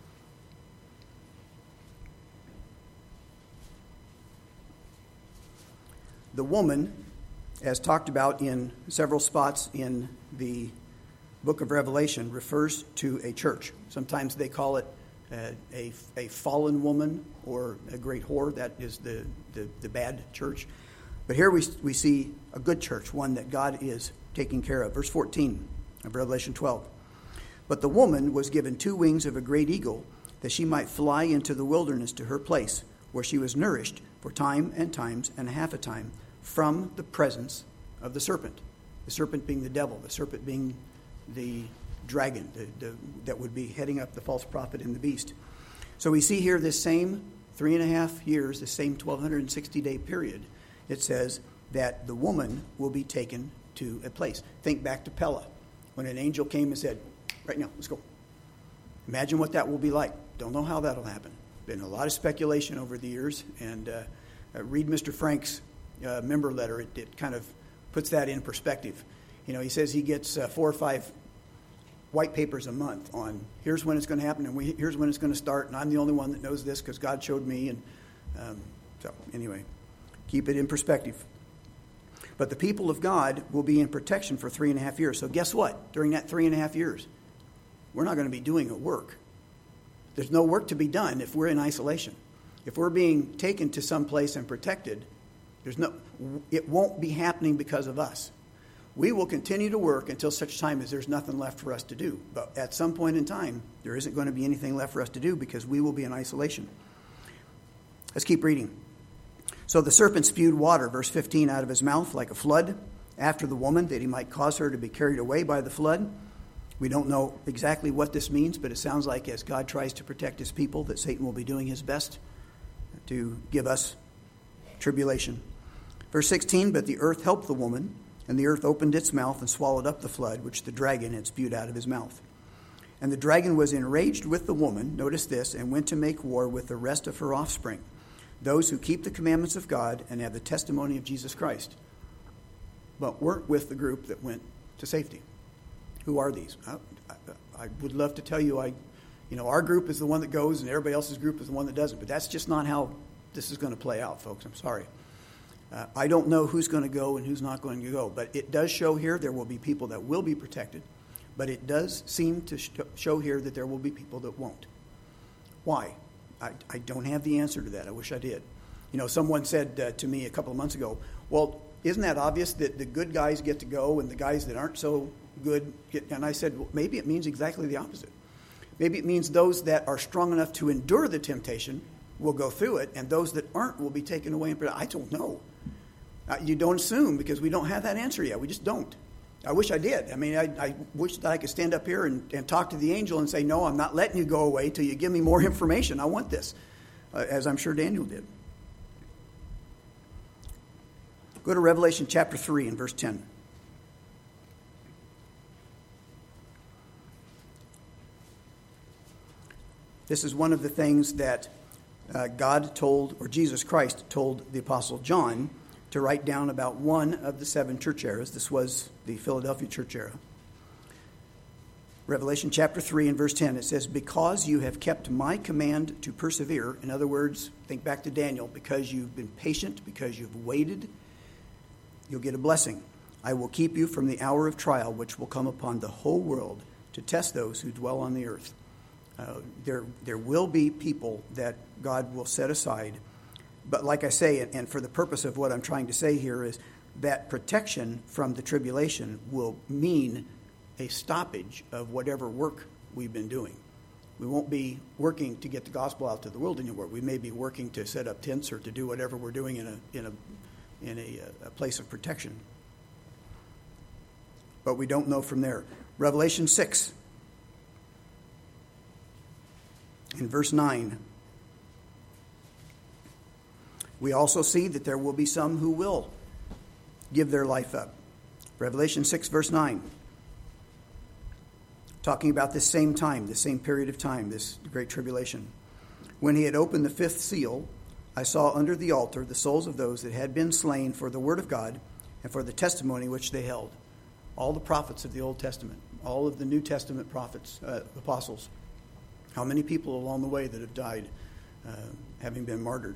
S1: The woman, as talked about in several spots in the book of Revelation, refers to a church. Sometimes they call it uh, a, a fallen woman or a great whore. That is the, the, the bad church. But here we, we see a good church, one that God is taking care of. Verse fourteen of Revelation twelve. But the woman was given two wings of a great eagle, that she might fly into the wilderness to her place, where she was nourished for time and times and a half a time, from the presence of the serpent. The serpent being the devil, the serpent being the dragon the, the, that would be heading up the false prophet and the beast. So we see here this same three and a half years, this same twelve sixty day period. It says that the woman will be taken to a place. Think back to Pella, when an angel came and said, right now, let's go. Imagine what that will be like. Don't know how that'll happen. Been a lot of speculation over the years, and uh, uh, read Mister Frank's Uh, member letter. It, it kind of puts that in perspective. You know, he says he gets uh, four or five white papers a month on here's when it's going to happen and we, here's when it's going to start, and I'm the only one that knows this because God showed me. And um, so anyway, keep it in perspective. But the people of God will be in protection for three and a half years. So guess what? During that three and a half years, we're not going to be doing a work. There's no work to be done if we're in isolation. If we're being taken to some place and protected, there's no, it won't be happening because of us. We will continue to work until such time as there's nothing left for us to do. But at some point in time, there isn't going to be anything left for us to do because we will be in isolation. Let's keep reading. So the serpent spewed water, verse fifteen, out of his mouth like a flood after the woman, that he might cause her to be carried away by the flood. We don't know exactly what this means, but it sounds like as God tries to protect his people, that Satan will be doing his best to give us tribulation. Verse sixteen, but the earth helped the woman, and the earth opened its mouth and swallowed up the flood, which the dragon had spewed out of his mouth. And the dragon was enraged with the woman, notice this, and went to make war with the rest of her offspring, those who keep the commandments of God and have the testimony of Jesus Christ, but weren't with the group that went to safety. Who are these? I, I, I would love to tell you, I, you know, our group is the one that goes and everybody else's group is the one that doesn't. But that's just not how this is going to play out, folks. I'm sorry. Uh, I don't know who's going to go and who's not going to go. But it does show here there will be people that will be protected. But it does seem to sh- show here that there will be people that won't. Why? I, I don't have the answer to that. I wish I did. You know, someone said uh, to me a couple of months ago, well, isn't that obvious that the good guys get to go and the guys that aren't so good get, and I said, well, maybe it means exactly the opposite. Maybe it means those that are strong enough to endure the temptation will go through it, and those that aren't will be taken away. And I don't know. Uh, you don't assume, because we don't have that answer yet. We just don't. I wish I did. I mean, I, I wish that I could stand up here and, and talk to the angel and say, no, I'm not letting you go away till you give me more information. I want this, uh, as I'm sure Daniel did. Go to Revelation chapter three and verse ten. This is one of the things that uh, God told, or Jesus Christ told the Apostle John to write down about one of the seven church eras. This was the Philadelphia church era. Revelation chapter three and verse ten, it says, because you have kept my command to persevere. In other words, think back to Daniel, because you've been patient, because you've waited, you'll get a blessing. I will keep you from the hour of trial, which will come upon the whole world to test those who dwell on the earth. Uh, there, there will be people that God will set aside. But like I say, and, and for the purpose of what I'm trying to say here, is that protection from the tribulation will mean a stoppage of whatever work we've been doing. We won't be working to get the gospel out to the world anymore. We may be working to set up tents or to do whatever we're doing in a in a in a, a place of protection. But we don't know from there. Revelation six, in verse nine, we also see that there will be some who will give their life up. Revelation six, verse nine, talking about this same time, this same period of time, this great tribulation. When he had opened the fifth seal, I saw under the altar the souls of those that had been slain for the word of God and for the testimony which they held. All the prophets of the Old Testament, all of the New Testament prophets, uh, apostles. How many people along the way that have died uh, having been martyred?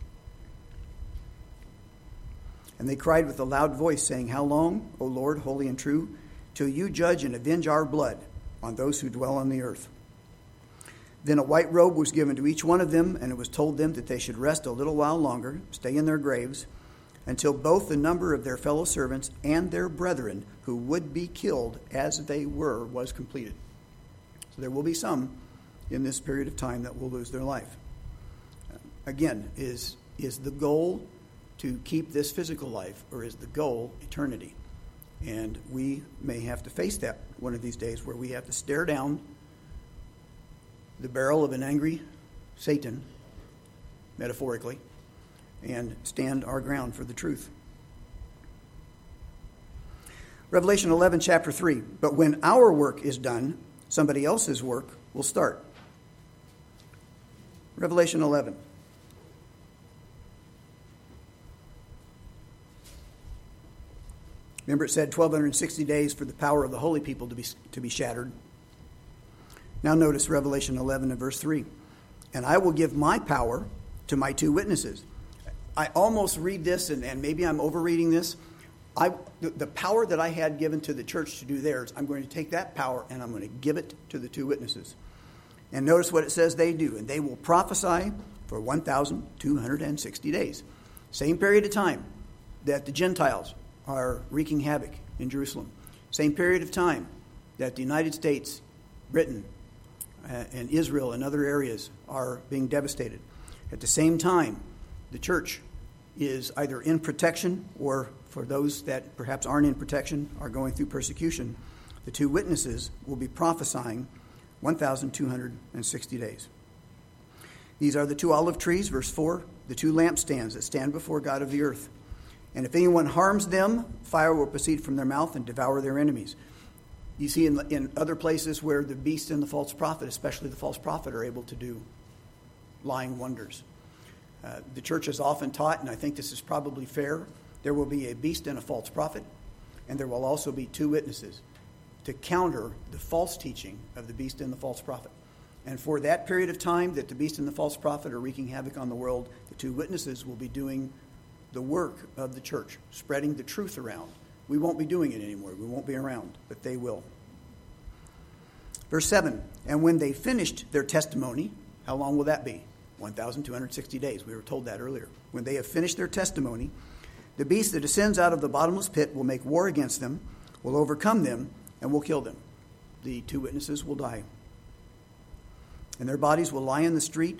S1: And they cried with a loud voice, saying, how long, O Lord, holy and true, till you judge and avenge our blood on those who dwell on the earth? Then a white robe was given to each one of them, and it was told them that they should rest a little while longer, stay in their graves, until both the number of their fellow servants and their brethren who would be killed as they were was completed. So there will be some in this period of time that will lose their life. Again, is, is the goal to keep this physical life, or is the goal eternity? And we may have to face that one of these days, where we have to stare down the barrel of an angry Satan, metaphorically, and stand our ground for the truth. Revelation eleven, chapter three. But when our work is done, somebody else's work will start. Revelation eleven. Remember, it said twelve sixty days for the power of the holy people to be to be shattered. Now notice Revelation eleven and verse three. And I will give my power to my two witnesses. I almost read this, and, and maybe I'm overreading this. I, the, the power that I had given to the church to do theirs, I'm going to take that power and I'm going to give it to the two witnesses. And notice what it says they do. And they will prophesy for one thousand two hundred sixty days. Same period of time that the Gentiles are wreaking havoc in Jerusalem. Same period of time that the United States, Britain, uh, and Israel and other areas are being devastated. At the same time, the church is either in protection or, for those that perhaps aren't in protection, are going through persecution. The two witnesses will be prophesying one thousand two hundred sixty days. These are the two olive trees, verse four, the two lampstands that stand before God of the earth. And if anyone harms them, fire will proceed from their mouth and devour their enemies. You see in, in other places where the beast and the false prophet, especially the false prophet, are able to do lying wonders. Uh, the church has often taught, and I think this is probably fair, there will be a beast and a false prophet, and there will also be two witnesses to counter the false teaching of the beast and the false prophet. And for that period of time that the beast and the false prophet are wreaking havoc on the world, the two witnesses will be doing the work of the church, spreading the truth around. We won't be doing it anymore. We won't be around, but they will. Verse seven, and when they finished their testimony, how long will that be? one thousand two hundred sixty days. We were told that earlier. When they have finished their testimony, the beast that descends out of the bottomless pit will make war against them, will overcome them, and will kill them. The two witnesses will die. And their bodies will lie in the street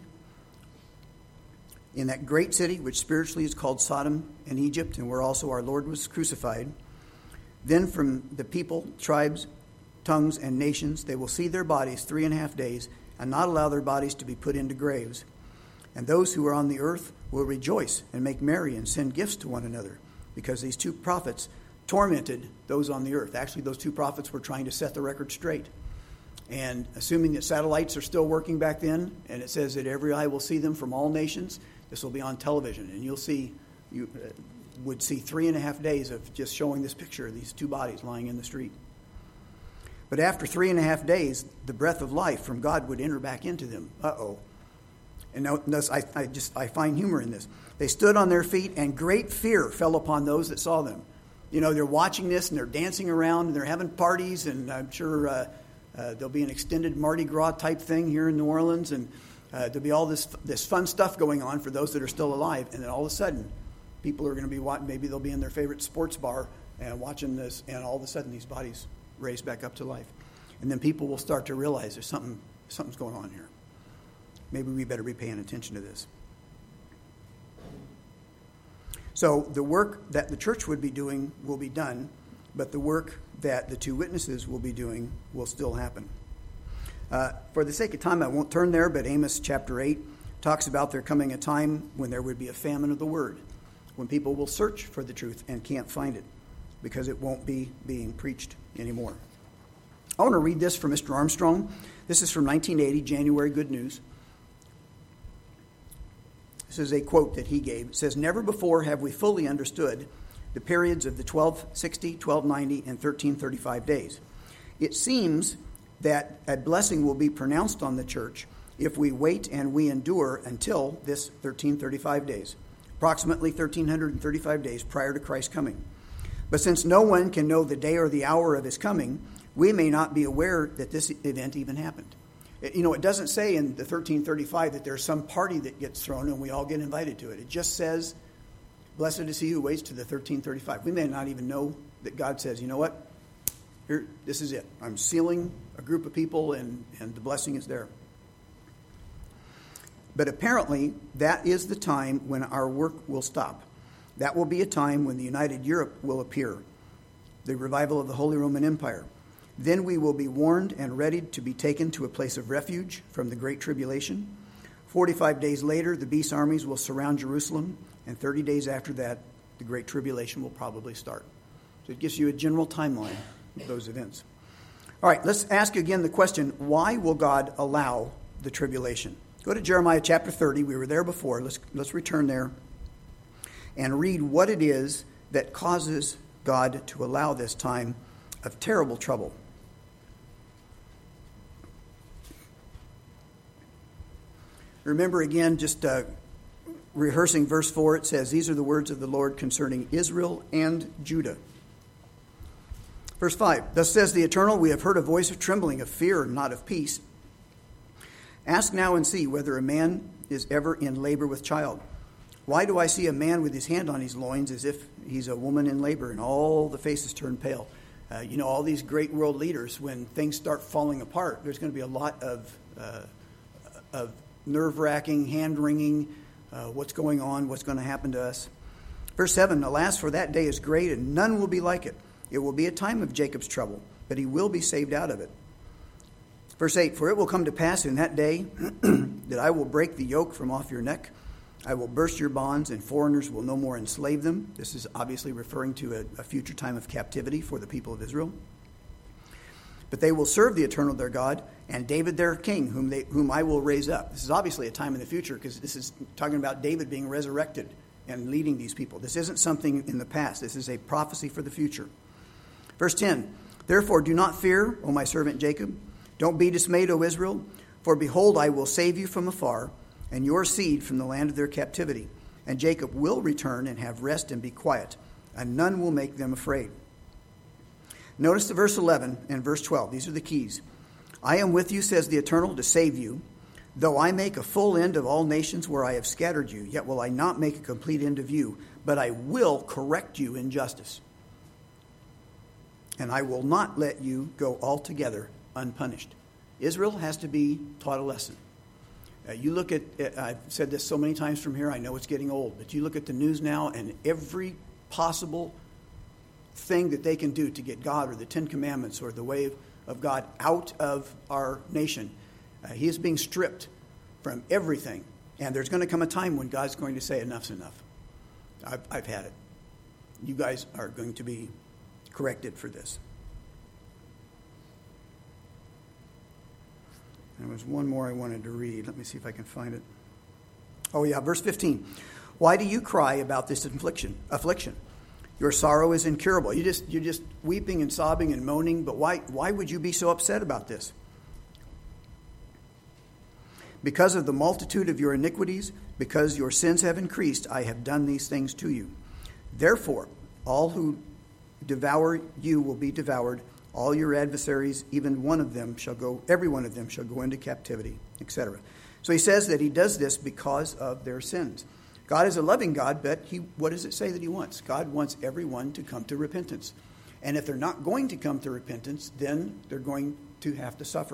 S1: in that great city, which spiritually is called Sodom and Egypt, and where also our Lord was crucified. Then from the people, tribes, tongues, and nations, they will see their bodies three and a half days, and not allow their bodies to be put into graves. And those who are on the earth will rejoice and make merry and send gifts to one another, because these two prophets tormented those on the earth. Actually, those two prophets were trying to set the record straight. And assuming that satellites are still working back then, and it says that every eye will see them from all nations, this will be on television, and you'll see, you uh, would see three and a half days of just showing this picture of these two bodies lying in the street. But after three and a half days, the breath of life from God would enter back into them. Uh-oh. And notice, I, I just I find humor in this. They stood on their feet, and great fear fell upon those that saw them. You know, they're watching this, and they're dancing around, and they're having parties, and I'm sure uh, uh, there'll be an extended Mardi Gras type thing here in New Orleans, and uh, there'll be all this this fun stuff going on for those that are still alive. And then all of a sudden, people are going to be watching. Maybe they'll be in their favorite sports bar and watching this, and all of a sudden, these bodies raised back up to life. And then people will start to realize there's something something's going on here. Maybe we better be paying attention to this. So the work that the church would be doing will be done, but the work that the two witnesses will be doing will still happen. Uh, for the sake of time, I won't turn there, but Amos chapter eight talks about there coming a time when there would be a famine of the word, when people will search for the truth and can't find it because it won't be being preached anymore. I want to read this from Mister Armstrong. This is from nineteen eighty, January Good News. This is a quote that he gave. It says, "Never before have we fully understood the periods of the twelve sixty, twelve ninety, and thirteen thirty-five days. It seems that a blessing will be pronounced on the church if we wait and we endure until this thirteen thirty-five days, approximately one thousand three hundred thirty-five days prior to Christ's coming. But since no one can know the day or the hour of his coming, we may not be aware that this event even happened." You know, it doesn't say in the thirteen thirty-five that there's some party that gets thrown and we all get invited to it. It just says, "Blessed is he who waits to the thirteen thirty-five. We may not even know that God says, you know what? Here, this is it. I'm sealing a group of people and, and the blessing is there. But apparently, that is the time when our work will stop. That will be a time when the United Europe will appear, the revival of the Holy Roman Empire. Then we will be warned and ready to be taken to a place of refuge from the Great Tribulation. Forty-five days later, the beast armies will surround Jerusalem, and thirty days after that, the Great Tribulation will probably start." So it gives you a general timeline of those events. All right, let's ask again the question, why will God allow the tribulation? Go to Jeremiah chapter thirty. We were there before. Let's, let's return there and read what it is that causes God to allow this time of terrible trouble. Remember again, just uh, rehearsing verse four, it says, "These are the words of the Lord concerning Israel and Judah." Verse five, "Thus says the Eternal, we have heard a voice of trembling, of fear, and not of peace. Ask now and see whether a man is ever in labor with child. Why do I see a man with his hand on his loins as if he's a woman in labor, and all the faces turn pale? Uh, you know, all these great world leaders, when things start falling apart, there's going to be a lot of uh, of nerve-wracking, hand-wringing, uh, what's going on, what's going to happen to us. Verse seven, alas, for that day is great, and none will be like it. It will be a time of Jacob's trouble, but he will be saved out of it. Verse eight, for it will come to pass in that day that I will break the yoke from off your neck. I will burst your bonds, and foreigners will no more enslave them. This is obviously referring to a, a future time of captivity for the people of Israel. But they will serve the eternal their God, and David their king, whom they whom I will raise up. This is obviously a time in the future, because this is talking about David being resurrected and leading these people. This isn't something in the past. This is a prophecy for the future. Verse ten, therefore do not fear, O my servant Jacob. Don't be dismayed, O Israel. For behold, I will save you from afar, and your seed from the land of their captivity. And Jacob will return and have rest and be quiet, and none will make them afraid. Notice the verse eleven and verse twelve. These are the keys. I am with you, says the Eternal, to save you. Though I make a full end of all nations where I have scattered you, yet will I not make a complete end of you, but I will correct you in justice. And I will not let you go altogether unpunished. Israel has to be taught a lesson. Uh, you look at, uh, I've said this so many times from here, I know it's getting old, but you look at the news now, and every possible thing that they can do to get God or the Ten Commandments or the way of, of God out of our nation, uh, he is being stripped from everything. And there's going to come a time when God's going to say enough's enough. I've, I've had it. You guys are going to be corrected for this. There was one more I wanted to read. Let me see if I can find it. Oh, yeah, verse fifteen. Why do you cry about this affliction? Affliction. Your sorrow is incurable. You just you're just weeping and sobbing and moaning. But why why would you be so upset about this? Because of the multitude of your iniquities, because your sins have increased, I have done these things to you. Therefore, all who devour you will be devoured. All your adversaries, even one of them shall go, every one of them shall go into captivity, et cetera. So he says that he does this because of their sins. God is a loving God, but he, what does it say that he wants? God wants everyone to come to repentance. And if they're not going to come to repentance, then they're going to have to suffer.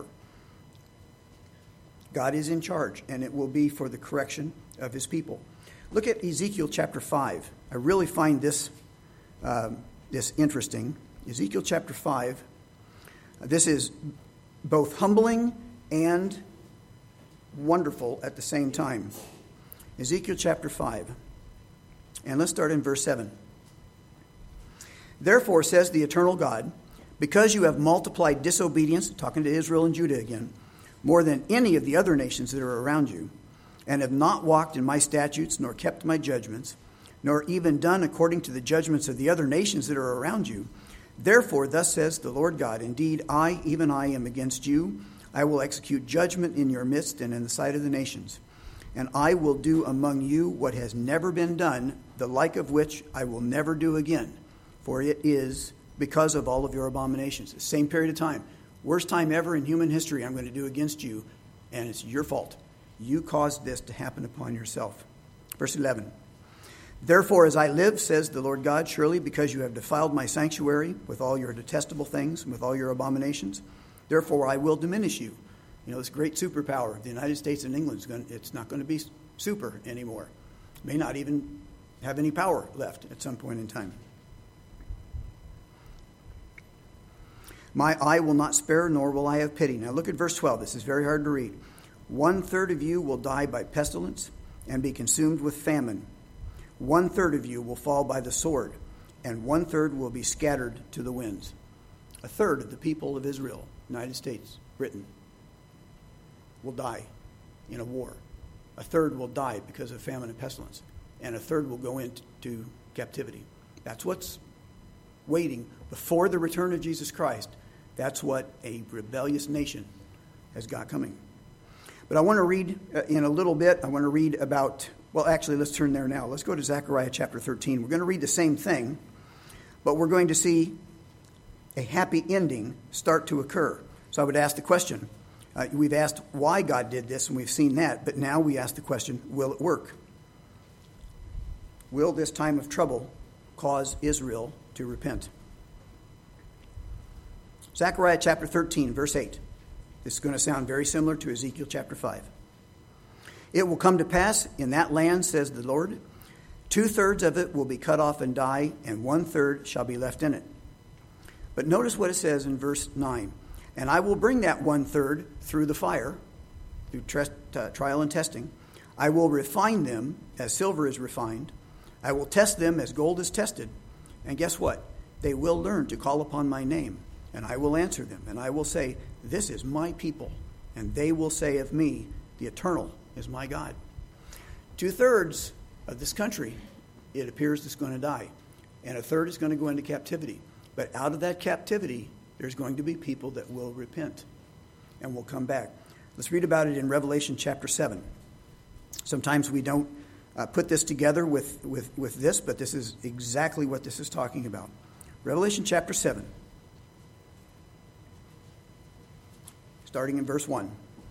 S1: God is in charge, and it will be for the correction of his people. Look at Ezekiel chapter five. I really find this, uh, this interesting. Ezekiel chapter five. This is both humbling and wonderful at the same time. Ezekiel chapter five. And let's start in verse seven. Therefore, says the eternal God, because you have multiplied disobedience, talking to Israel and Judah again, more than any of the other nations that are around you, and have not walked in my statutes, nor kept my judgments, nor even done according to the judgments of the other nations that are around you, therefore, thus says the Lord God, indeed, I, even I, am against you. I will execute judgment in your midst and in the sight of the nations. And I will do among you what has never been done, the like of which I will never do again. For it is because of all of your abominations. The same period of time. Worst time ever in human history I'm going to do against you, and it's your fault. You caused this to happen upon yourself. Verse eleven. Therefore, as I live, says the Lord God, surely because you have defiled my sanctuary with all your detestable things, with all your abominations, therefore I will diminish you. You know, this great superpower of the United States and England, is going to, it's not going to be super anymore. It may not even have any power left at some point in time. My eye will not spare, nor will I have pity. Now look at verse twelve. This is very hard to read. One third of you will die by pestilence and be consumed with famine. One third of you will fall by the sword, and one third will be scattered to the winds. A third of the people of Israel, United States, Britain, will die in a war. A third will die because of famine and pestilence, and a third will go into captivity. That's what's waiting before the return of Jesus Christ. That's what a rebellious nation has got coming. But I want to read uh, in a little bit, I want to read about, well, actually, let's turn there now. Let's go to Zechariah chapter thirteen. We're going to read the same thing, but we're going to see a happy ending start to occur. So I would ask the question, Uh, we've asked why God did this, and we've seen that, but now we ask the question, will it work? Will this time of trouble cause Israel to repent? Zechariah chapter thirteen, verse eight. This is going to sound very similar to Ezekiel chapter five. It will come to pass in that land, says the Lord, two-thirds of it will be cut off and die, and one-third shall be left in it. But notice what it says in verse nine. And I will bring that one-third through the fire, through tre- uh, trial and testing. I will refine them as silver is refined. I will test them as gold is tested. And guess what? They will learn to call upon my name, and I will answer them. And I will say, this is my people. And they will say of me, the eternal is my God. Two-thirds of this country, it appears, is going to die. And a third is going to go into captivity. But out of that captivity, there's going to be people that will repent and will come back. Let's read about it in Revelation chapter seven. Sometimes we don't uh, put this together with, with, with this, but this is exactly what this is talking about. Revelation chapter seven, starting in verse one.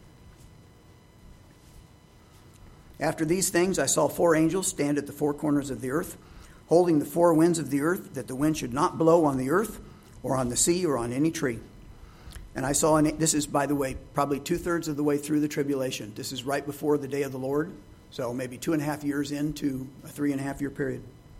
S1: After these things I saw four angels stand at the four corners of the earth, holding the four winds of the earth, that the wind should not blow on the earth, or on the sea, or on any tree. And I saw, an, this is, by the way, probably two-thirds of the way through the tribulation. This is right before the day of the Lord, so maybe two and a half years into a three-and-a-half-year period.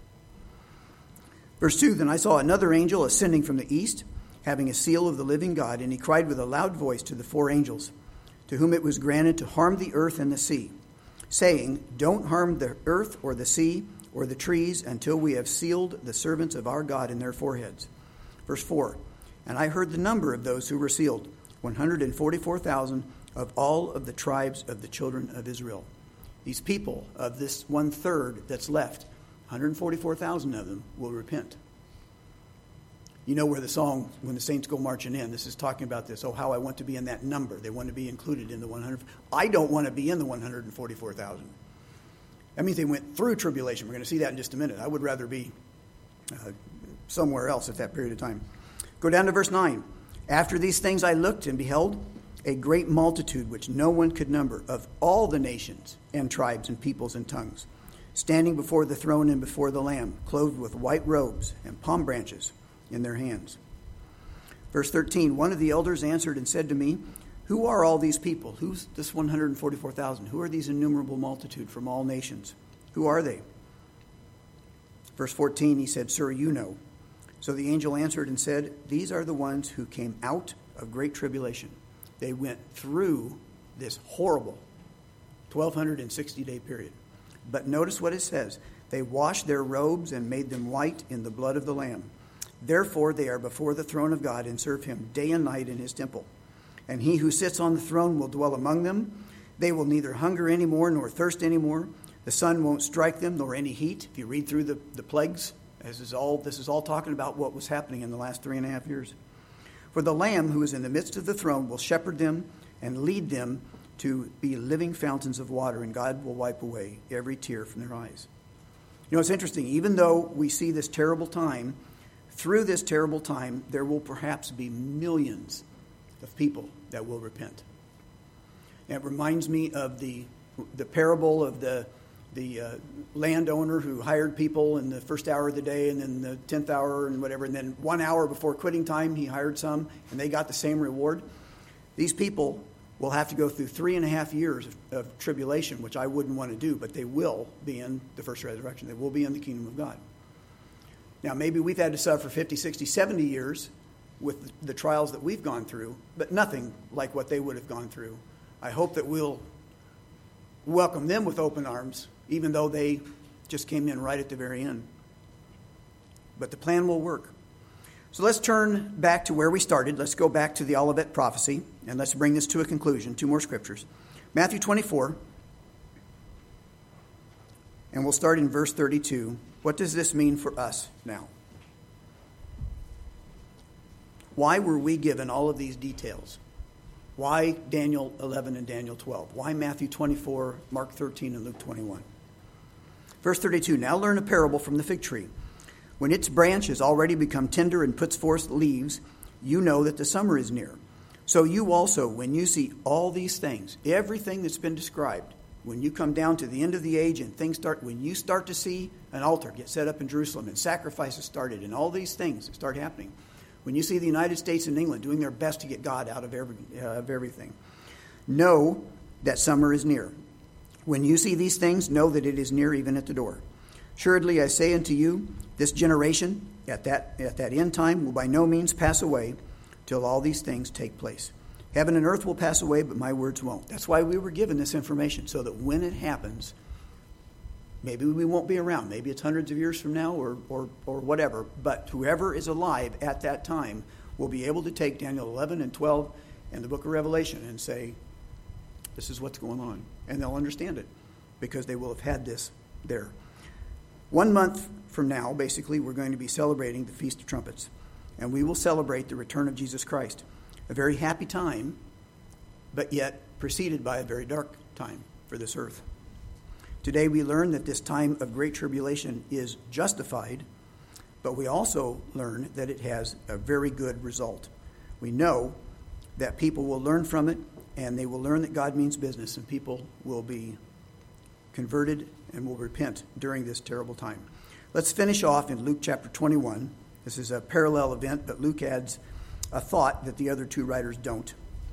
S1: Verse two, Then I saw another angel ascending from the east, having a seal of the living God, and he cried with a loud voice to the four angels, to whom it was granted to harm the earth and the sea, saying, Don't harm the earth or the sea or the trees until we have sealed the servants of our God in their foreheads. Verse four, And I heard the number of those who were sealed, one hundred forty-four thousand of all of the tribes of the children of Israel. These people of this one-third that's left, one hundred forty-four thousand of them will repent. You know where the song, When the Saints Go Marching In, this is talking about this. Oh, how I want to be in that number. They want to be included in the one hundred. I don't want to be in the one hundred forty-four thousand. That means they went through tribulation. We're going to see that in just a minute. I would rather be uh, somewhere else at that period of time. Go down to verse nine. After these things I looked and beheld a great multitude which no one could number, of all the nations and tribes and peoples and tongues, standing before the throne and before the Lamb, clothed with white robes and palm branches in their hands. Verse thirteen, One of the elders answered and said to me, Who are all these people? Who's this one hundred forty-four thousand? Who are these innumerable multitude from all nations? Who are they? Verse fourteen, he said, Sir, you know. So the angel answered and said, These are the ones who came out of great tribulation. They went through this horrible twelve sixty day period. But notice what it says. They washed their robes and made them white in the blood of the Lamb. Therefore they are before the throne of God and serve him day and night in his temple. And he who sits on the throne will dwell among them. They will neither hunger any more nor thirst any more. The sun won't strike them, nor any heat. If you read through the, the plagues, this is, all, this is all talking about what was happening in the last three and a half years. For the Lamb who is in the midst of the throne will shepherd them and lead them to be living fountains of water, and God will wipe away every tear from their eyes. You know, it's interesting. Even though we see this terrible time, through this terrible time, there will perhaps be millions of people that will repent. And it reminds me of the the parable of the the uh, landowner who hired people in the first hour of the day, and then the tenth hour and whatever, and then one hour before quitting time, he hired some, and they got the same reward. These people will have to go through three and a half years of, of tribulation, which I wouldn't want to do, but they will be in the first resurrection. They will be in the kingdom of God. Now, maybe we've had to suffer fifty, sixty, seventy years with the trials that we've gone through, but nothing like what they would have gone through. I hope that we'll welcome them with open arms, even though they just came in right at the very end. But the plan will work. So let's turn back to where we started. Let's go back to the Olivet prophecy, and let's bring this to a conclusion. Two more scriptures. Matthew twenty-four, and we'll start in verse thirty-two. What does this mean for us now? Why were we given all of these details? Why Daniel eleven and Daniel twelve? Why Matthew twenty-four, Mark thirteen, and Luke twenty-one? Verse thirty-two, Now learn a parable from the fig tree. When its branch has already become tender and puts forth leaves, you know that the summer is near. So you also, when you see all these things, everything that's been described, when you come down to the end of the age and things start, when you start to see an altar get set up in Jerusalem and sacrifices started and all these things start happening, when you see the United States and England doing their best to get God out of, every, uh, of everything, know that summer is near. When you see these things, know that it is near, even at the door. Assuredly, I say unto you, this generation at that, at that end time will by no means pass away till all these things take place. Heaven and earth will pass away, but my words won't. That's why we were given this information, so that when it happens, maybe we won't be around. Maybe it's hundreds of years from now or, or, or whatever. But whoever is alive at that time will be able to take Daniel eleven and twelve and the book of Revelation and say, this is what's going on. And they'll understand it because they will have had this there. One month from now, basically, we're going to be celebrating the Feast of Trumpets. And we will celebrate the return of Jesus Christ. A very happy time, but yet preceded by a very dark time for this earth. Today we learn that this time of great tribulation is justified, but we also learn that it has a very good result. We know that people will learn from it, and they will learn that God means business, and people will be converted and will repent during this terrible time. Let's finish off in Luke chapter twenty-one. This is a parallel event, but Luke adds a thought that the other two writers don't.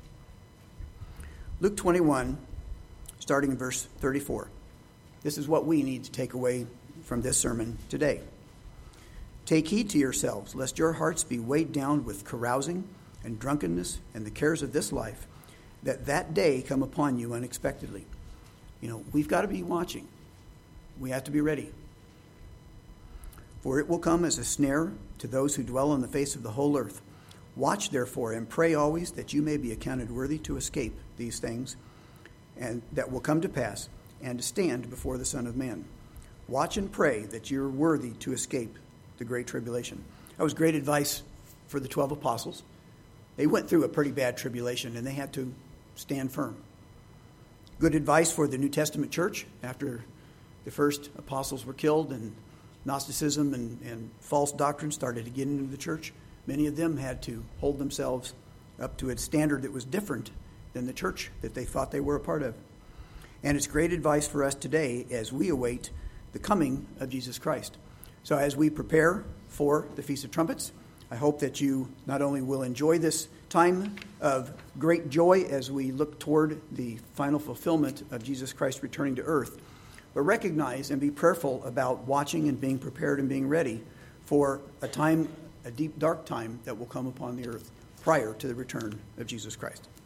S1: Luke twenty-one, starting in verse thirty-four. This is what we need to take away from this sermon today. Take heed to yourselves, lest your hearts be weighed down with carousing and drunkenness and the cares of this life, that that day come upon you unexpectedly. You know, we've got to be watching. We have to be ready. For it will come as a snare to those who dwell on the face of the whole earth. Watch, therefore, and pray always that you may be accounted worthy to escape these things, and that will come to pass, and to stand before the Son of Man. Watch and pray that you're worthy to escape the great tribulation. That was great advice for the twelve apostles. They went through a pretty bad tribulation, and they had to stand firm. Good advice for the New Testament church after the first apostles were killed and Gnosticism and, and false doctrine started to get into the church. Many of them had to hold themselves up to a standard that was different than the church that they thought they were a part of. And it's great advice for us today as we await the coming of Jesus Christ. So as we prepare for the Feast of Trumpets, I hope that you not only will enjoy this time of great joy as we look toward the final fulfillment of Jesus Christ returning to earth, but recognize and be prayerful about watching and being prepared and being ready for a time, a deep, dark time that will come upon the earth prior to the return of Jesus Christ.